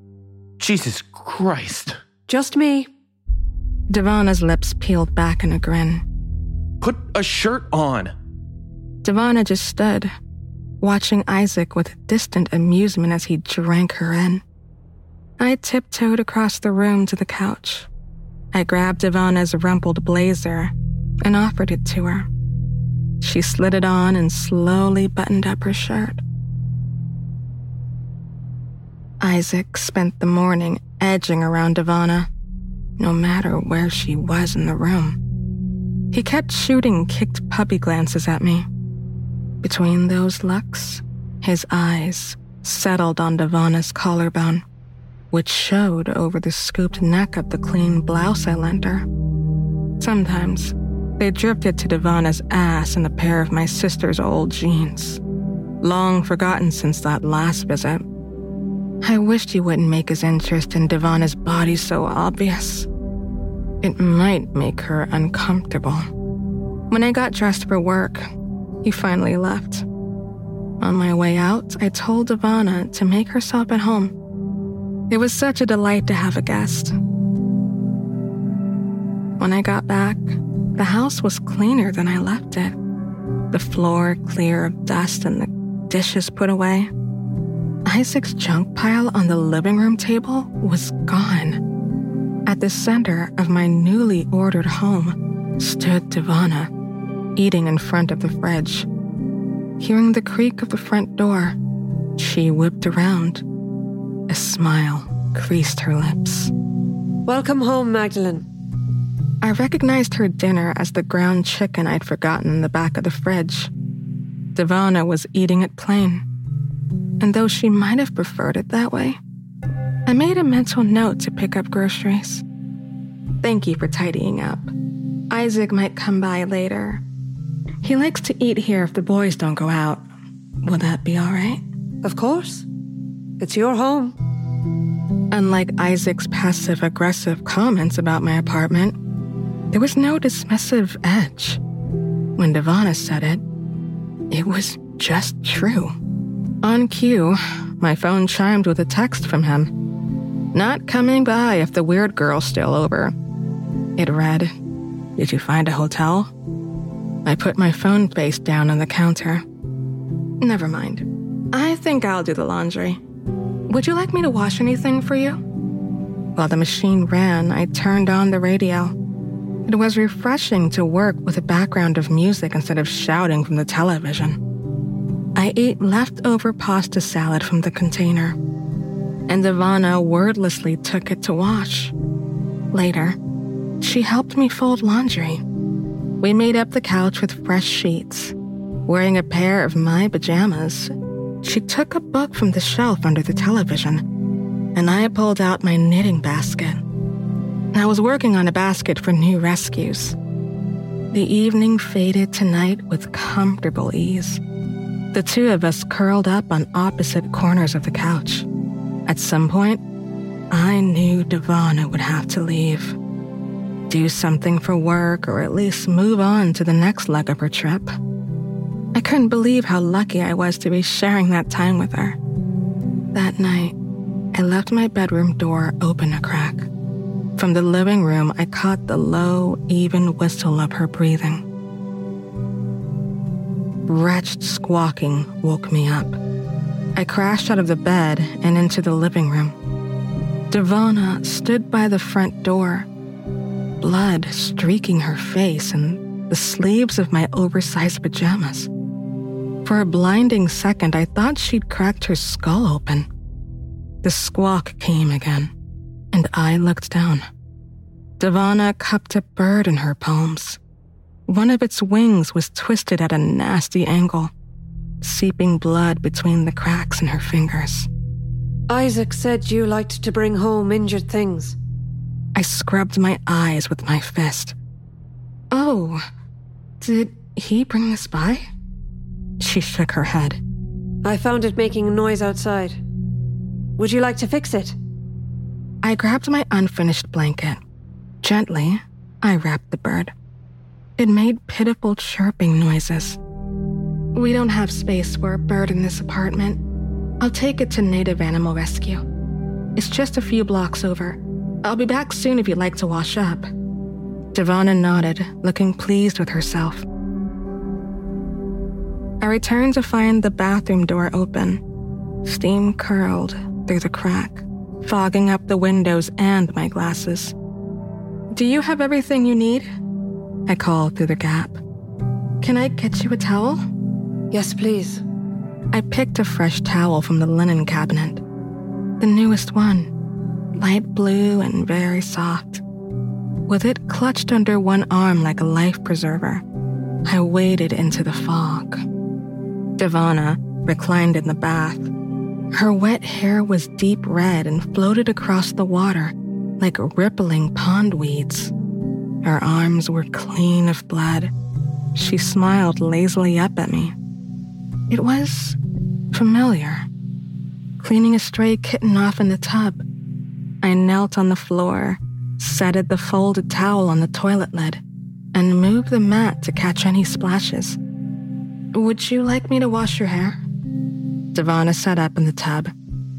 Jesus Christ. Just me. Devana's lips peeled back in a grin. Put a shirt on. Devana just stood, watching Isaac with distant amusement as he drank her in. I tiptoed across the room to the couch. I grabbed Devana's rumpled blazer and offered it to her. She slid it on and slowly buttoned up her shirt. Isaac spent the morning edging around Devana, no matter where she was in the room. He kept shooting kicked puppy glances at me. Between those looks, his eyes settled on Devana's collarbone, which showed over the scooped neck of the clean blouse I lent her. Sometimes, they drifted to Devana's ass and a pair of my sister's old jeans, long forgotten since that last visit. I wished he wouldn't make his interest in Devana's body so obvious. It might make her uncomfortable. When I got dressed for work, he finally left. On my way out, I told Ivana to make herself at home. It was such a delight to have a guest. When I got back, the house was cleaner than I left it. The floor clear of dust and the dishes put away. Isaac's junk pile on the living room table was gone. At the center of my newly ordered home stood Ivana, eating in front of the fridge. Hearing the creak of the front door, she whipped around. A smile creased her lips. Welcome home, Magdalene. I recognized her dinner as the ground chicken I'd forgotten in the back of the fridge. Ivana was eating it plain, and though she might have preferred it that way, I made a mental note to pick up groceries. Thank you for tidying up. Isaac might come by later. He likes to eat here if the boys don't go out. Will that be all right? Of course. It's your home. Unlike Isaac's passive-aggressive comments about my apartment, there was no dismissive edge. When Ivana said it, it was just true. On cue, my phone chimed with a text from him. Not coming by if the weird girl's still over. It read, "Did you find a hotel?" I put my phone face down on the counter. Never mind. I think I'll do the laundry. Would you like me to wash anything for you? While the machine ran, I turned on the radio. It was refreshing to work with a background of music instead of shouting from the television. I ate leftover pasta salad from the container, and Ivana wordlessly took it to wash. Later, she helped me fold laundry. We made up the couch with fresh sheets. Wearing a pair of my pajamas, she took a book from the shelf under the television, and I pulled out my knitting basket. I was working on a basket for new rescues. The evening faded to night with comfortable ease. The two of us curled up on opposite corners of the couch. At some point, I knew Ivana would have to leave. Do something for work or at least move on to the next leg of her trip. I couldn't believe how lucky I was to be sharing that time with her. That night, I left my bedroom door open a crack. From the living room, I caught the low, even whistle of her breathing. Wretched squawking woke me up. I crashed out of the bed and into the living room. Ivana stood by the front door, blood streaking her face and the sleeves of my oversized pajamas. For a blinding second, I thought she'd cracked her skull open. The squawk came again, and I looked down. Ivana cupped a bird in her palms. One of its wings was twisted at a nasty angle, seeping blood between the cracks in her fingers. Isaac said you liked to bring home injured things. I scrubbed my eyes with my fist. Oh, did he bring this by? She shook her head. I found it making a noise outside. Would you like to fix it? I grabbed my unfinished blanket. Gently, I wrapped the bird. It made pitiful chirping noises. We don't have space for a bird in this apartment. I'll take it to Native Animal Rescue. It's just a few blocks over. I'll be back soon if you'd like to wash up. Ivana nodded, looking pleased with herself. I returned to find the bathroom door open. Steam curled through the crack, fogging up the windows and my glasses. Do you have everything you need? I called through the gap. Can I get you a towel? Yes, please. I picked a fresh towel from the linen cabinet. The newest one, light blue and very soft. With it clutched under one arm like a life preserver, I waded into the fog. Ivana reclined in the bath. Her wet hair was deep red and floated across the water like rippling pond weeds. Her arms were clean of blood. She smiled lazily up at me. It was familiar. Cleaning a stray kitten off in the tub, I knelt on the floor, setted the folded towel on the toilet lid, and moved the mat to catch any splashes. Would you like me to wash your hair? Devana sat up in the tub,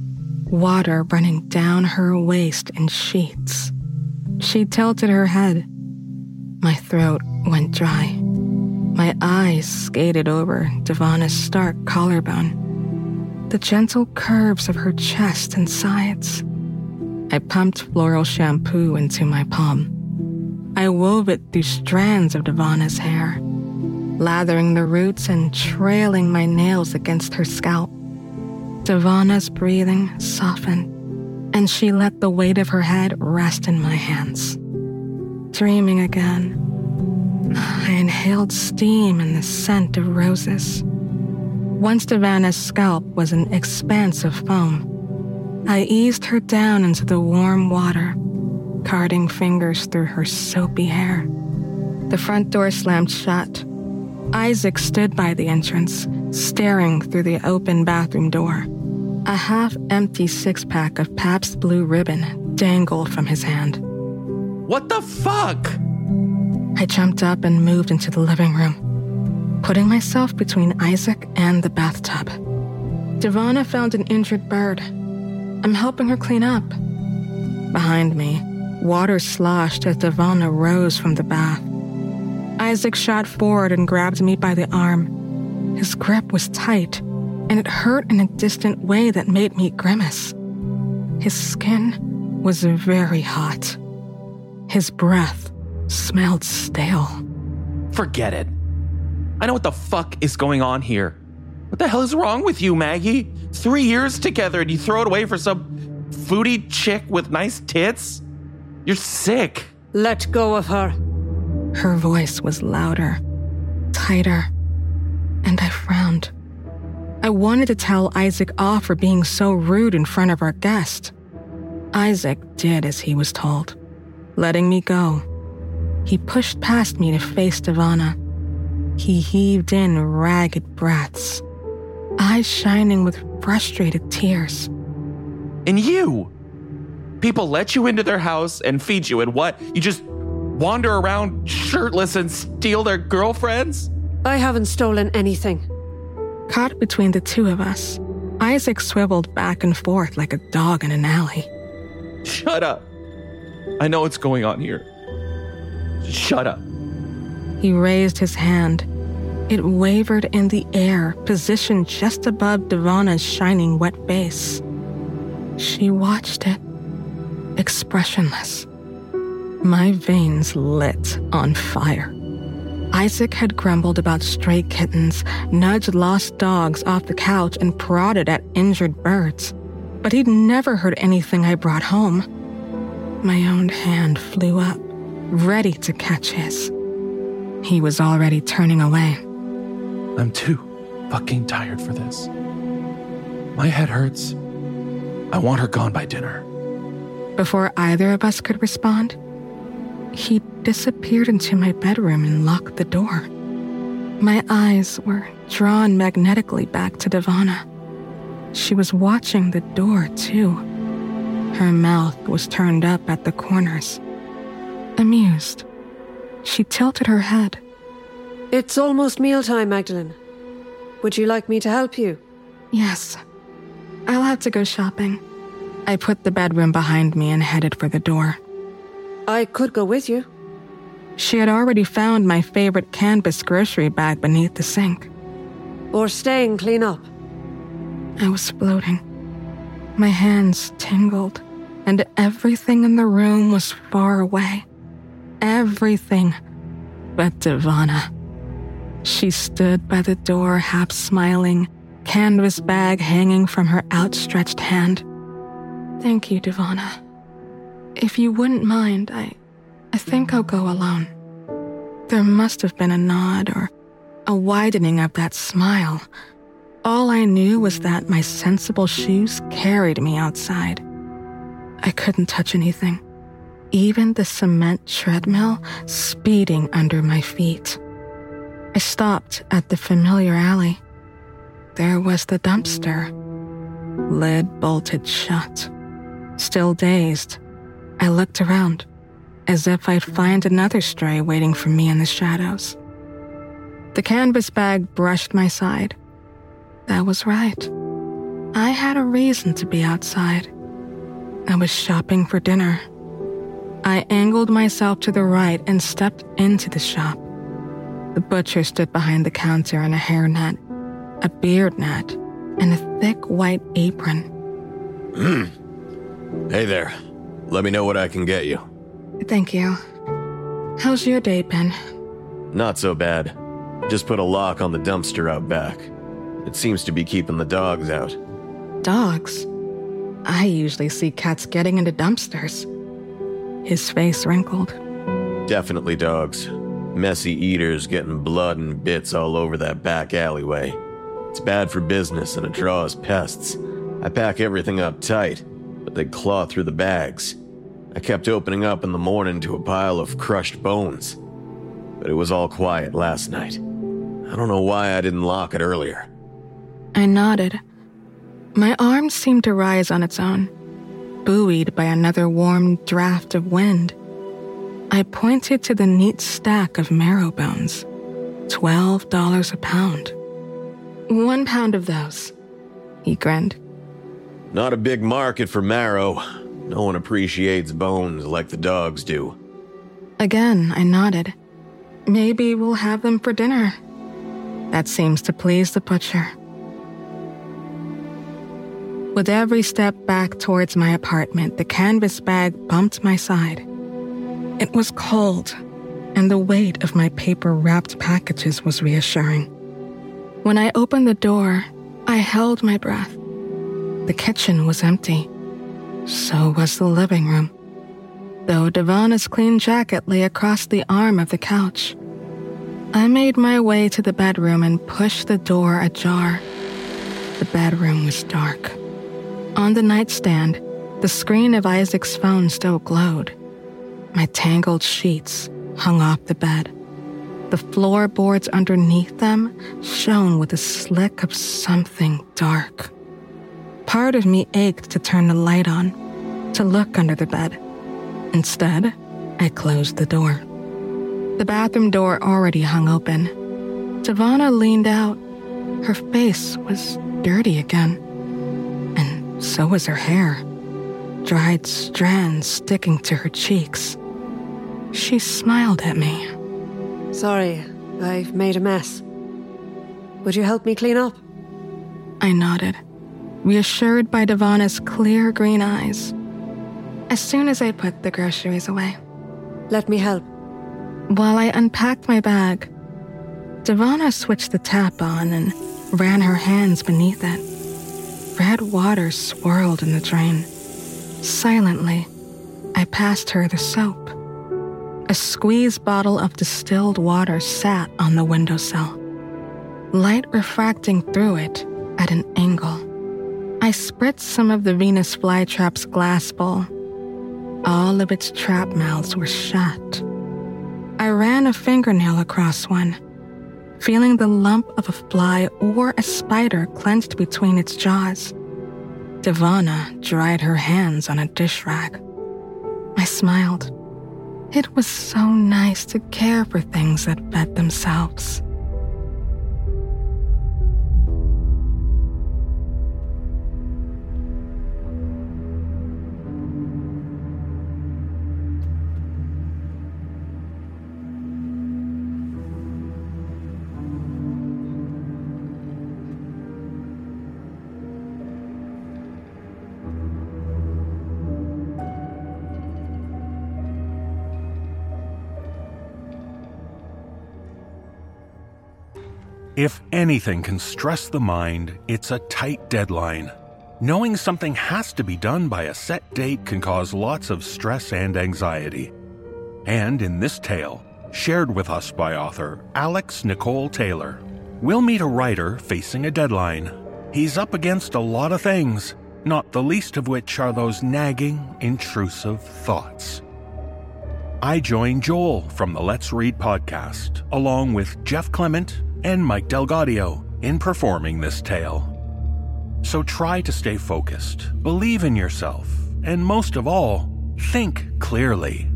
water running down her waist in sheets. She tilted her head. My throat went dry. My eyes skated over Devana's stark collarbone, the gentle curves of her chest and sides. I pumped floral shampoo into my palm. I wove it through strands of Devana's hair, lathering the roots and trailing my nails against her scalp. Devana's breathing softened, and she let the weight of her head rest in my hands. Dreaming again, I inhaled steam and the scent of roses. Once Devana's scalp was an expanse of foam, I eased her down into the warm water, carding fingers through her soapy hair. The front door slammed shut. Isaac stood by the entrance, staring through the open bathroom door. A half-empty six-pack of Pabst Blue Ribbon dangled from his hand. What the fuck? I jumped up and moved into the living room, putting myself between Isaac and the bathtub. Devana found an injured bird. I'm helping her clean up. Behind me, water sloshed as Devana rose from the bath. Isaac shot forward and grabbed me by the arm. His grip was tight, and it hurt in a distant way that made me grimace. His skin was very hot. His breath smelled stale. Forget it. I know what the fuck is going on here. What the hell is wrong with you, Maggie? 3 years together and you throw it away for some foodie chick with nice tits? You're sick. Let go of her. Her voice was louder, tighter, and I frowned. I wanted to tell Isaac off for being so rude in front of our guest. Isaac did as he was told, letting me go. He pushed past me to face Devana. He heaved in ragged breaths, eyes shining with frustrated tears. And you? People let you into their house and feed you, and what? You just wander around shirtless and steal their girlfriends? I haven't stolen anything. Caught between the two of us, Isaac swiveled back and forth like a dog in an alley. Shut up. I know what's going on here. Shut up. He raised his hand. It wavered in the air, positioned just above Devana's shining wet face. She watched it, expressionless. My veins lit on fire. Isaac had grumbled about stray kittens, nudged lost dogs off the couch, and prodded at injured birds. But he'd never heard anything I brought home. My own hand flew up, ready to catch his. He was already turning away. I'm too fucking tired for this. My head hurts. I want her gone by dinner. Before either of us could respond, he disappeared into my bedroom and locked the door. My eyes were drawn magnetically back to Devana. She was watching the door, too. Her mouth was turned up at the corners. Amused, she tilted her head. It's almost mealtime, Magdalene. Would you like me to help you? Yes. I'll have to go shopping. I put the bedroom behind me and headed for the door. I could go with you. She had already found my favorite canvas grocery bag beneath the sink. Or stay and clean up. I was floating. My hands tingled, and everything in the room was far away. Everything but Devana. She stood by the door, half smiling, canvas bag hanging from her outstretched hand. Thank you, Devana. If you wouldn't mind, I think I'll go alone. There must have been a nod or a widening of that smile. All I knew was that my sensible shoes carried me outside. I couldn't touch anything, even the cement treadmill speeding under my feet. I stopped at the familiar alley. There was the dumpster, lid bolted shut. Still dazed, I looked around, as if I'd find another stray waiting for me in the shadows. The canvas bag brushed my side. That was right. I had a reason to be outside. I was shopping for dinner. I angled myself to the right and stepped into the shop. The butcher stood behind the counter in a hairnet, a beard net, and a thick white apron. Hey there. Let me know what I can get you. Thank you. How's your day been? Not so bad. Just put a lock on the dumpster out back. It seems to be keeping the dogs out. Dogs? I usually see cats getting into dumpsters. His face wrinkled. Definitely dogs. Messy eaters getting blood and bits all over that back alleyway. It's bad for business and it draws pests. I pack everything up tight, but they claw through the bags. I kept opening up in the morning to a pile of crushed bones. But it was all quiet last night. I don't know why I didn't lock it earlier. I nodded. My arm seemed to rise on its own, buoyed by another warm draft of wind. I pointed to the neat stack of marrow bones. $12 a pound. 1 pound of those. He grinned. Not a big market for marrow. No one appreciates bones like the dogs do. Again, I nodded. Maybe we'll have them for dinner. That seems to please the butcher. With every step back towards my apartment, the canvas bag bumped my side. It was cold, and the weight of my paper-wrapped packages was reassuring. When I opened the door, I held my breath. The kitchen was empty. So was the living room, though Devana's clean jacket lay across the arm of the couch. I made my way to the bedroom and pushed the door ajar. The bedroom was dark. On the nightstand, the screen of Isaac's phone still glowed. My tangled sheets hung off the bed. The floorboards underneath them shone with a slick of something dark. Part of me ached to turn the light on, to look under the bed. Instead, I closed the door. The bathroom door already hung open. Devana leaned out. Her face was dirty again. And so was her hair. Dried strands sticking to her cheeks. She smiled at me. Sorry, I've made a mess. Would you help me clean up? I nodded, reassured by Devana's clear green eyes. As soon as I put the groceries away. Let me help. While I unpacked my bag, Devana switched the tap on and ran her hands beneath it. Red water swirled in the drain. Silently, I passed her the soap. A squeeze bottle of distilled water sat on the windowsill, light refracting through it at an angle. I spritzed some of the Venus flytrap's glass bowl. All of its trap mouths were shut. I ran a fingernail across one, feeling the lump of a fly or a spider clenched between its jaws. Devana dried her hands on a dish rag. I smiled. It was so nice to care for things that fed themselves. If anything can stress the mind, it's a tight deadline. Knowing something has to be done by a set date can cause lots of stress and anxiety. And in this tale, shared with us by author Alex Nicole Taylor, we'll meet a writer facing a deadline. He's up against a lot of things, not the least of which are those nagging, intrusive thoughts. I join Joel from the Let's Read podcast, along with Jeff Clement and Mike Delgadio in performing this tale. So try to stay focused, believe in yourself, and most of all, think clearly.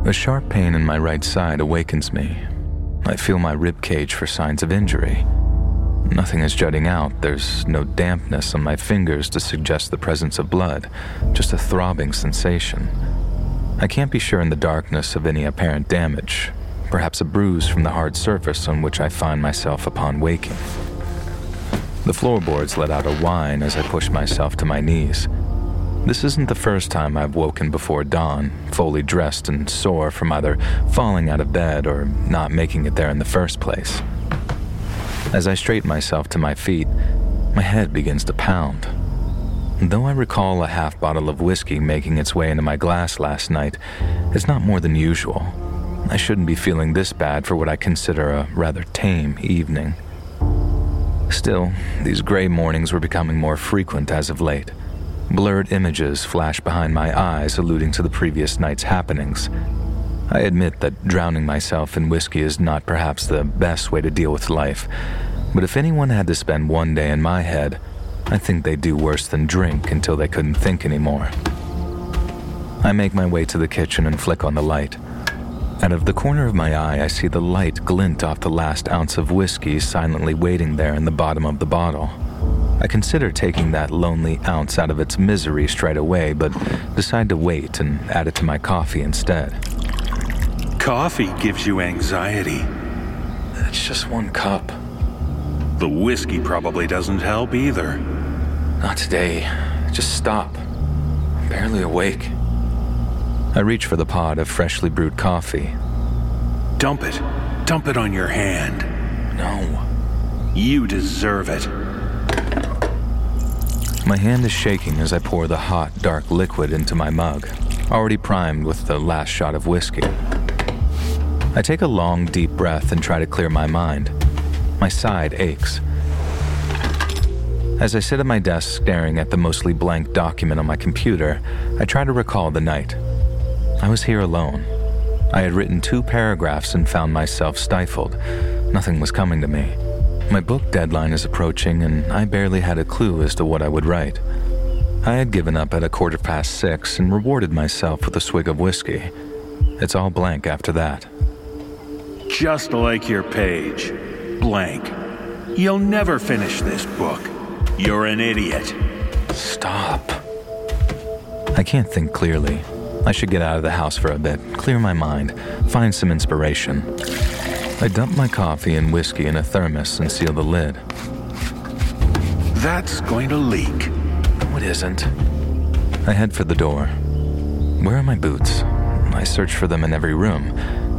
A sharp pain in my right side awakens me. I feel my rib cage for signs of injury. Nothing is jutting out. There's no dampness on my fingers to suggest the presence of blood, just a throbbing sensation. I can't be sure in the darkness of any apparent damage, perhaps a bruise from the hard surface on which I find myself upon waking. The floorboards let out a whine as I push myself to my knees. This isn't the first time I've woken before dawn, fully dressed and sore from either falling out of bed or not making it there in the first place. As I straighten myself to my feet, my head begins to pound. Though I recall a half bottle of whiskey making its way into my glass last night, it's not more than usual. I shouldn't be feeling this bad for what I consider a rather tame evening. Still, these gray mornings were becoming more frequent as of late. Blurred images flash behind my eyes alluding to the previous night's happenings. I admit that drowning myself in whiskey is not perhaps the best way to deal with life, but if anyone had to spend one day in my head, I think they'd do worse than drink until they couldn't think anymore. I make my way to the kitchen and flick on the light. Out of the corner of my eye, I see the light glint off the last ounce of whiskey silently waiting there in the bottom of the bottle. I consider taking that lonely ounce out of its misery straight away, but decide to wait and add it to my coffee instead. Coffee gives you anxiety. It's just one cup. The whiskey probably doesn't help either. Not today. Just stop. I'm barely awake. I reach for the pot of freshly brewed coffee. Dump it. Dump it on your hand. No. You deserve it. My hand is shaking as I pour the hot, dark liquid into my mug, already primed with the last shot of whiskey. I take a long, deep breath and try to clear my mind. My side aches. As I sit at my desk staring at the mostly blank document on my computer, I try to recall the night. I was here alone. I had written 2 paragraphs and found myself stifled. Nothing was coming to me. My book deadline is approaching, and I barely had a clue as to what I would write. I had given up at 6:15 and rewarded myself with a swig of whiskey. It's all blank after that. Just like your page. Blank. You'll never finish this book. You're an idiot. Stop. I can't think clearly. I should get out of the house for a bit, clear my mind, find some inspiration. I dump my coffee and whiskey in a thermos and seal the lid. That's going to leak. No, it isn't. I head for the door. Where are my boots? I search for them in every room.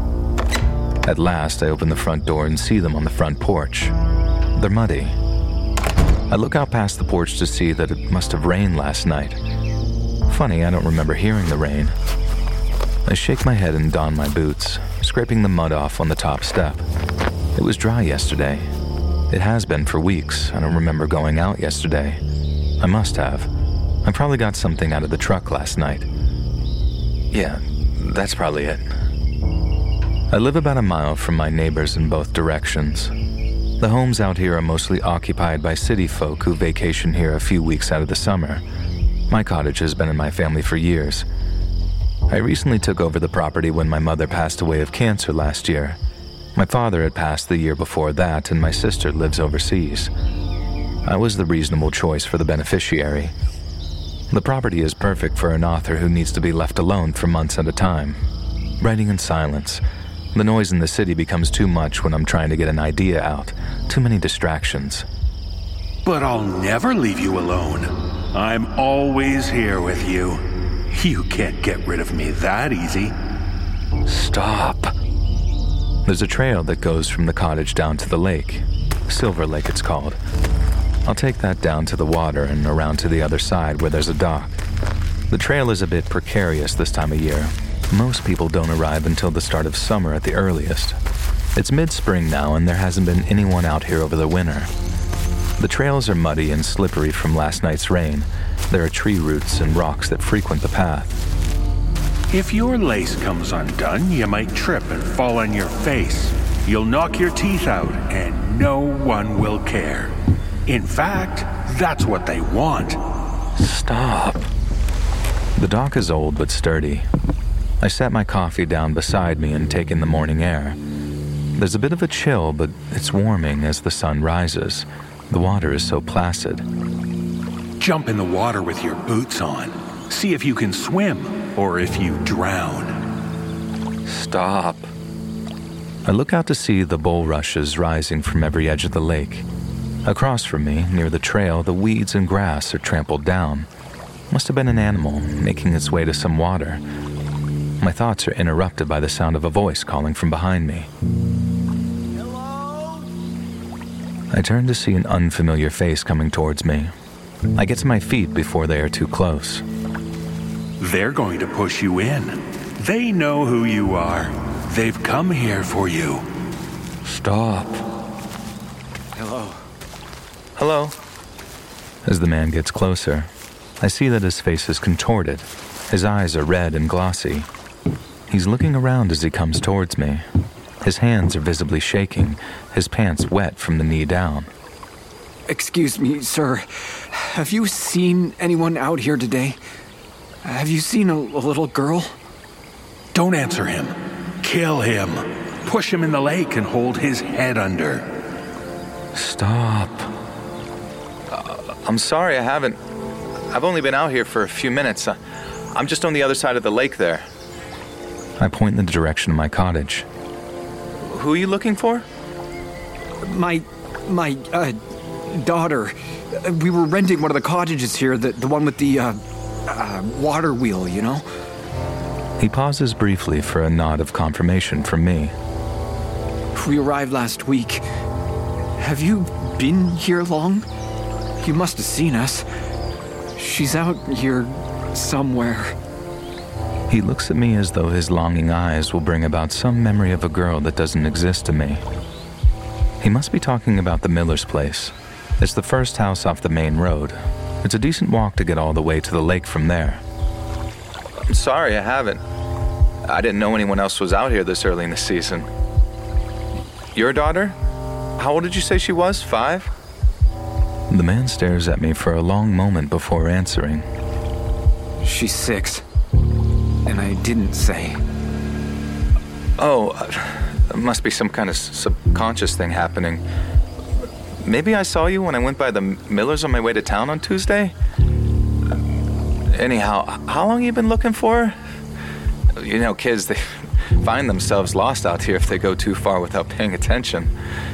At last, I open the front door and see them on the front porch. They're muddy. I look out past the porch to see that it must have rained last night. Funny, I don't remember hearing the rain. I shake my head and don my boots, scraping the mud off on the top step. It was dry yesterday. It has been for weeks. I don't remember going out yesterday. I must have. I probably got something out of the truck last night. Yeah, that's probably it. I live about a mile from my neighbors in both directions. The homes out here are mostly occupied by city folk who vacation here a few weeks out of the summer. My cottage has been in my family for years. I recently took over the property when my mother passed away of cancer last year. My father had passed the year before that, and my sister lives overseas. I was the reasonable choice for the beneficiary. The property is perfect for an author who needs to be left alone for months at a time, writing in silence. The noise in the city becomes too much when I'm trying to get an idea out. Too many distractions. But I'll never leave you alone. I'm always here with you. You can't get rid of me that easy. Stop. There's a trail that goes from the cottage down to the lake. Silver Lake, it's called. I'll take that down to the water and around to the other side where there's a dock. The trail is a bit precarious this time of year. Most people don't arrive until the start of summer at the earliest. It's mid-spring now, and there hasn't been anyone out here over the winter. The trails are muddy and slippery from last night's rain. There are tree roots and rocks that frequent the path. If your lace comes undone, you might trip and fall on your face. You'll knock your teeth out, and no one will care. In fact, that's what they want. Stop. The dock is old but sturdy. I set my coffee down beside me and take in the morning air. There's a bit of a chill, but it's warming as the sun rises. The water is so placid. Jump in the water with your boots on. See if you can swim, or if you drown. Stop. I look out to see the bulrushes rising from every edge of the lake. Across from me, near the trail, the weeds and grass are trampled down. Must have been an animal making its way to some water. My thoughts are interrupted by the sound of a voice calling from behind me. Hello? I turn to see an unfamiliar face coming towards me. I get to my feet before they are too close. They're going to push you in. They know who you are. They've come here for you. Stop. Hello. Hello. As the man gets closer, I see that his face is contorted. His eyes are red and glossy. He's looking around as he comes towards me. His hands are visibly shaking, his pants wet from the knee down. Excuse me, sir. Have you seen anyone out here today? Have you seen a little girl? Don't answer him. Kill him. Push him in the lake and hold his head under. Stop. I'm sorry, I haven't. I've only been out here for a few minutes. I'm just on the other side of the lake there. I point in the direction of my cottage. Who are you looking for? My daughter. We were renting one of the cottages here, the one with the, water wheel, you know? He pauses briefly for a nod of confirmation from me. We arrived last week. Have you been here long? You must have seen us. She's out here somewhere. He looks at me as though his longing eyes will bring about some memory of a girl that doesn't exist to me. He must be talking about the Miller's place. It's the first house off the main road. It's a decent walk to get all the way to the lake from there. I'm sorry, I haven't. I didn't know anyone else was out here this early in the season. Your daughter? How old did you say she was? 5? The man stares at me for a long moment before answering. She's 6. And I didn't say. Oh, it must be some kind of subconscious thing happening. Maybe I saw you when I went by the Millers on my way to town on Tuesday? Anyhow, how long have you been looking for her? You know, kids, they find themselves lost out here if they go too far without paying attention.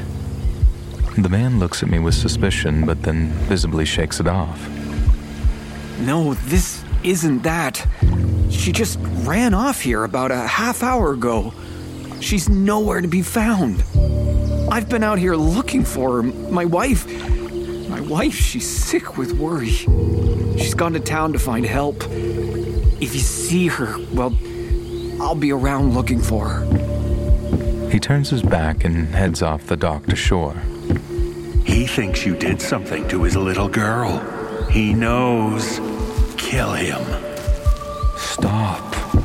The man looks at me with suspicion, but then visibly shakes it off. No, this isn't that. She just ran off here about a half hour ago. She's nowhere to be found. I've been out here looking for her. My wife, she's sick with worry. She's gone to town to find help. If you see her, well, I'll be around looking for her. He turns his back and heads off the dock to shore. He thinks you did something to his little girl. He knows. Kill him. Stop.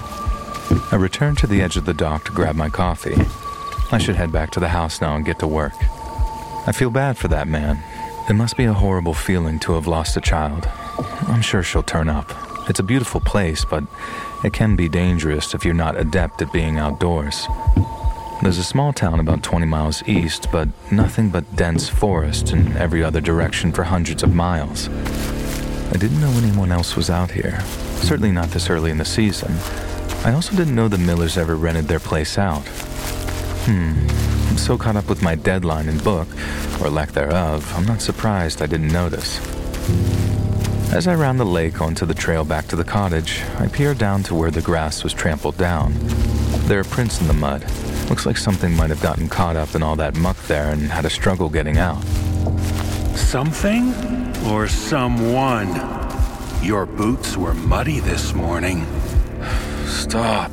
I return to the edge of the dock to grab my coffee. I should head back to the house now and get to work. I feel bad for that man. It must be a horrible feeling to have lost a child. I'm sure she'll turn up. It's a beautiful place, but it can be dangerous if you're not adept at being outdoors. There's a small town about 20 miles east, but nothing but dense forest in every other direction for hundreds of miles. I didn't know anyone else was out here, certainly not this early in the season. I also didn't know the Millers ever rented their place out. I'm so caught up with my deadline and book, or lack thereof, I'm not surprised I didn't notice. As I round the lake onto the trail back to the cottage, I peer down to where the grass was trampled down. There are prints in the mud. Looks like something might have gotten caught up in all that muck there and had a struggle getting out. Something or someone? Your boots were muddy this morning. Stop.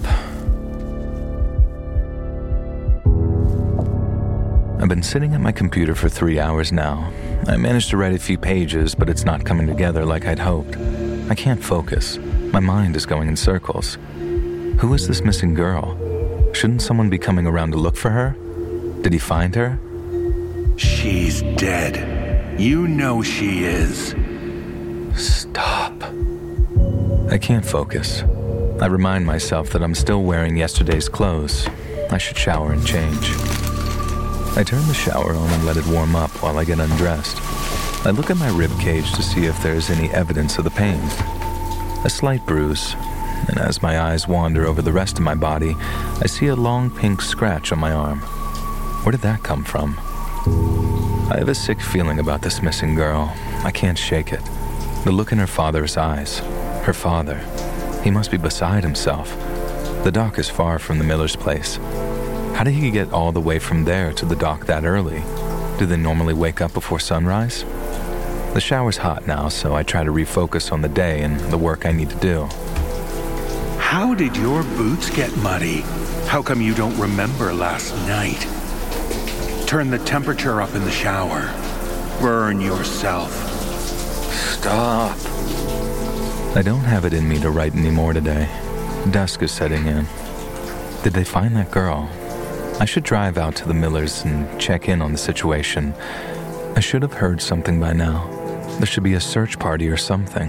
I've been sitting at my computer for 3 hours now. I managed to write a few pages, but it's not coming together like I'd hoped. I can't focus. My mind is going in circles. Who is this missing girl? Shouldn't someone be coming around to look for her? Did he find her? She's dead. You know she is. Stop. I can't focus. I remind myself that I'm still wearing yesterday's clothes. I should shower and change. I turn the shower on and let it warm up while I get undressed. I look at my rib cage to see if there is any evidence of the pain. A slight bruise, and as my eyes wander over the rest of my body, I see a long pink scratch on my arm. Where did that come from? I have a sick feeling about this missing girl. I can't shake it. The look in her father's eyes. Her father. He must be beside himself. The dock is far from the Miller's place. How did he get all the way from there to the dock that early? Do they normally wake up before sunrise? The shower's hot now, so I try to refocus on the day and the work I need to do. How did your boots get muddy? How come you don't remember last night? Turn the temperature up in the shower. Burn yourself. Stop. I don't have it in me to write anymore today. Dusk is setting in. Did they find that girl? I should drive out to the Millers and check in on the situation. I should have heard something by now. There should be a search party or something.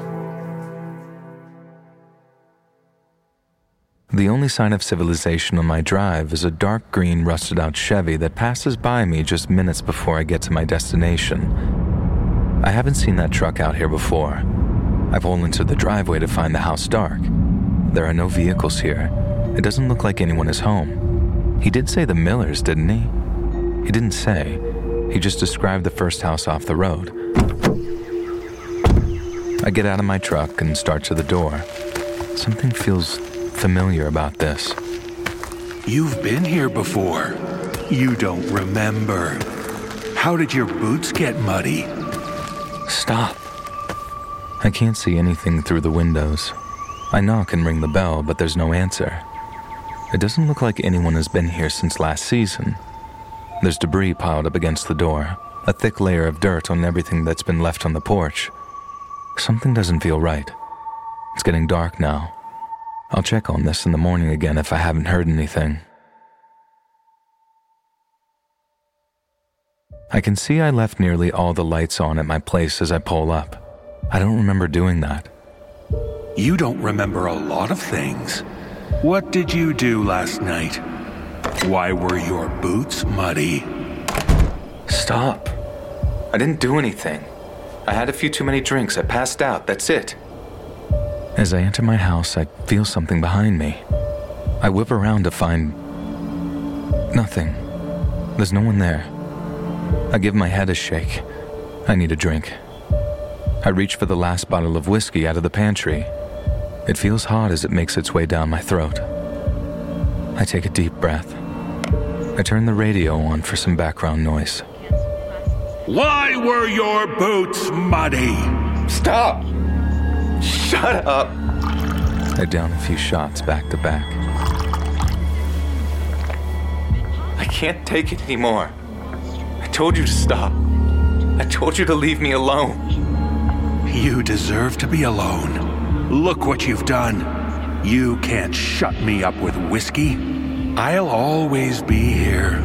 The only sign of civilization on my drive is a dark green rusted-out Chevy that passes by me just minutes before I get to my destination. I haven't seen that truck out here before. I pull into the driveway to find the house dark. There are no vehicles here. It doesn't look like anyone is home. He did say the Millers, didn't he? He didn't say. He just described the first house off the road. I get out of my truck and start to the door. Something feels familiar about this. You've been here before. You don't remember. How did your boots get muddy? Stop. I can't see anything through the windows. I knock and ring the bell, but there's no answer. It doesn't look like anyone has been here since last season. There's debris piled up against the door, a thick layer of dirt on everything that's been left on the porch. Something doesn't feel right. It's getting dark now. I'll check on this in the morning again if I haven't heard anything. I can see I left nearly all the lights on at my place as I pull up. I don't remember doing that. You don't remember a lot of things. What did you do last night? Why were your boots muddy? Stop. I didn't do anything. I had a few too many drinks. I passed out. That's it. As I enter my house, I feel something behind me. I whip around to find nothing. There's no one there. I give my head a shake. I need a drink. I reach for the last bottle of whiskey out of the pantry. It feels hot as it makes its way down my throat. I take a deep breath. I turn the radio on for some background noise. Why were your boots muddy? Stop! Shut up! I down a few shots back to back. I can't take it anymore. I told you to stop. I told you to leave me alone. You deserve to be alone. Look what you've done. You can't shut me up with whiskey. I'll always be here.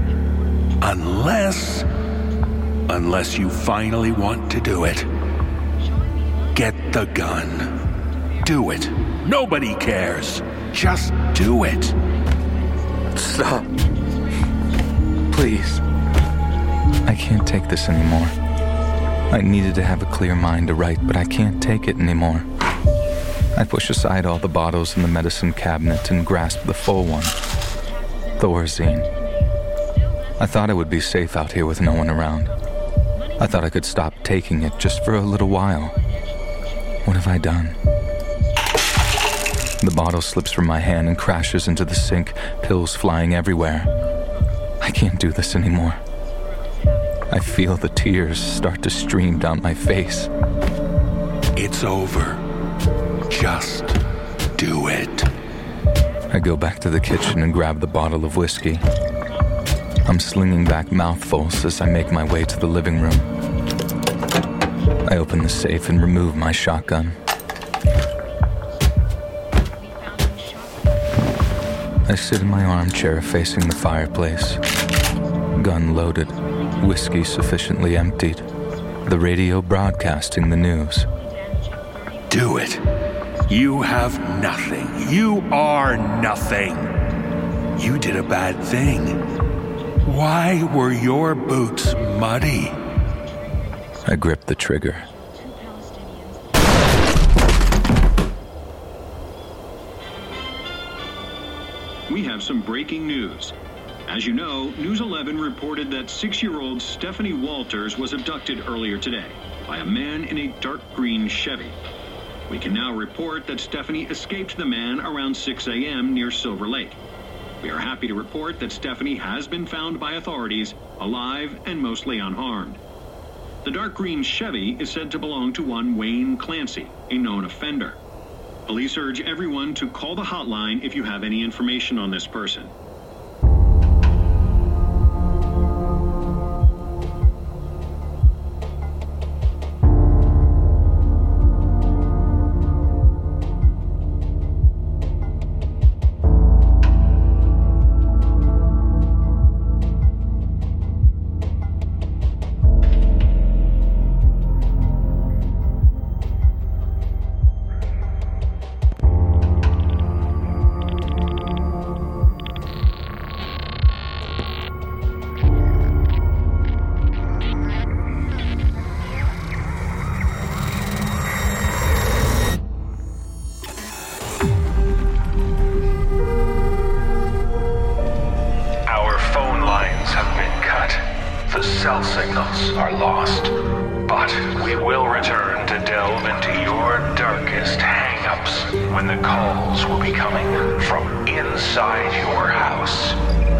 Unless you finally want to do it. Get the gun. Do it. Nobody cares. Just do it. Stop. Please. I can't take this anymore. I needed to have a clear mind to write, but I can't take it anymore. I push aside all the bottles in the medicine cabinet and grasp the full one. Thorazine. I thought I would be safe out here with no one around. I thought I could stop taking it just for a little while. What have I done? The bottle slips from my hand and crashes into the sink, pills flying everywhere. I can't do this anymore. I feel the tears start to stream down my face. It's over. Just do it. I go back to the kitchen and grab the bottle of whiskey. I'm slinging back mouthfuls as I make my way to the living room. I open the safe and remove my shotgun. I sit in my armchair facing the fireplace. Gun loaded, whiskey sufficiently emptied, the radio broadcasting the news. Do it. You have nothing. You are nothing. You did a bad thing. Why were your boots muddy? I gripped the trigger. We have some breaking news. As you know, News 11 reported that 6-year-old Stephanie Walters was abducted earlier today by a man in a dark green Chevy. We can now report that Stephanie escaped the man around 6 a.m. near Silver Lake. We are happy to report that Stephanie has been found by authorities, alive and mostly unharmed. The dark green Chevy is said to belong to one Wayne Clancy, a known offender. Police urge everyone to call the hotline if you have any information on this person. Cell signals are lost, but we will return to delve into your darkest hang-ups when the calls will be coming from inside your house.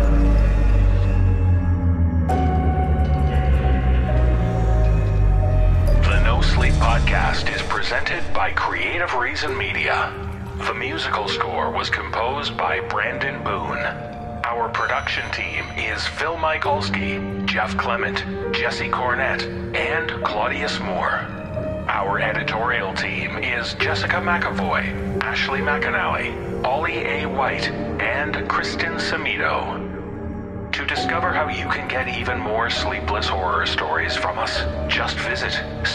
The No Sleep Podcast is presented by Creative Reason Media. The musical score was composed by Brandon Boone. Our production team is Phil Michalski, Jeff Clement, Jesse Cornett, and Claudius Moore. Our editorial team is Jessica McAvoy, Ashley McAnally, Ollie A. White, and Kristen Samito. To discover how you can get even more sleepless horror stories from us, just visit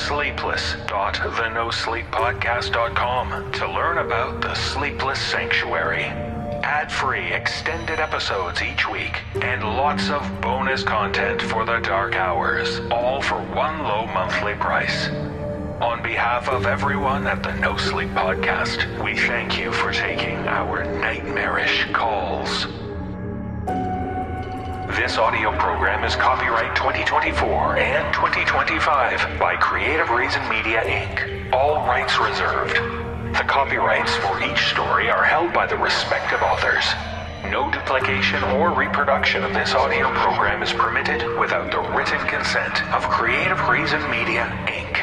sleepless.thenosleeppodcast.com to learn about the Sleepless Sanctuary. Ad-free extended episodes each week, and lots of bonus content for the dark hours, all for one low monthly price. On behalf of everyone at the No Sleep Podcast, we thank you for taking our nightmarish calls. This audio program is copyright 2024 and 2025 by Creative Reason Media, Inc. All rights reserved. The copyrights for each story are held by the respective authors. No duplication or reproduction of this audio program is permitted without the written consent of Creative Reason Media, Inc.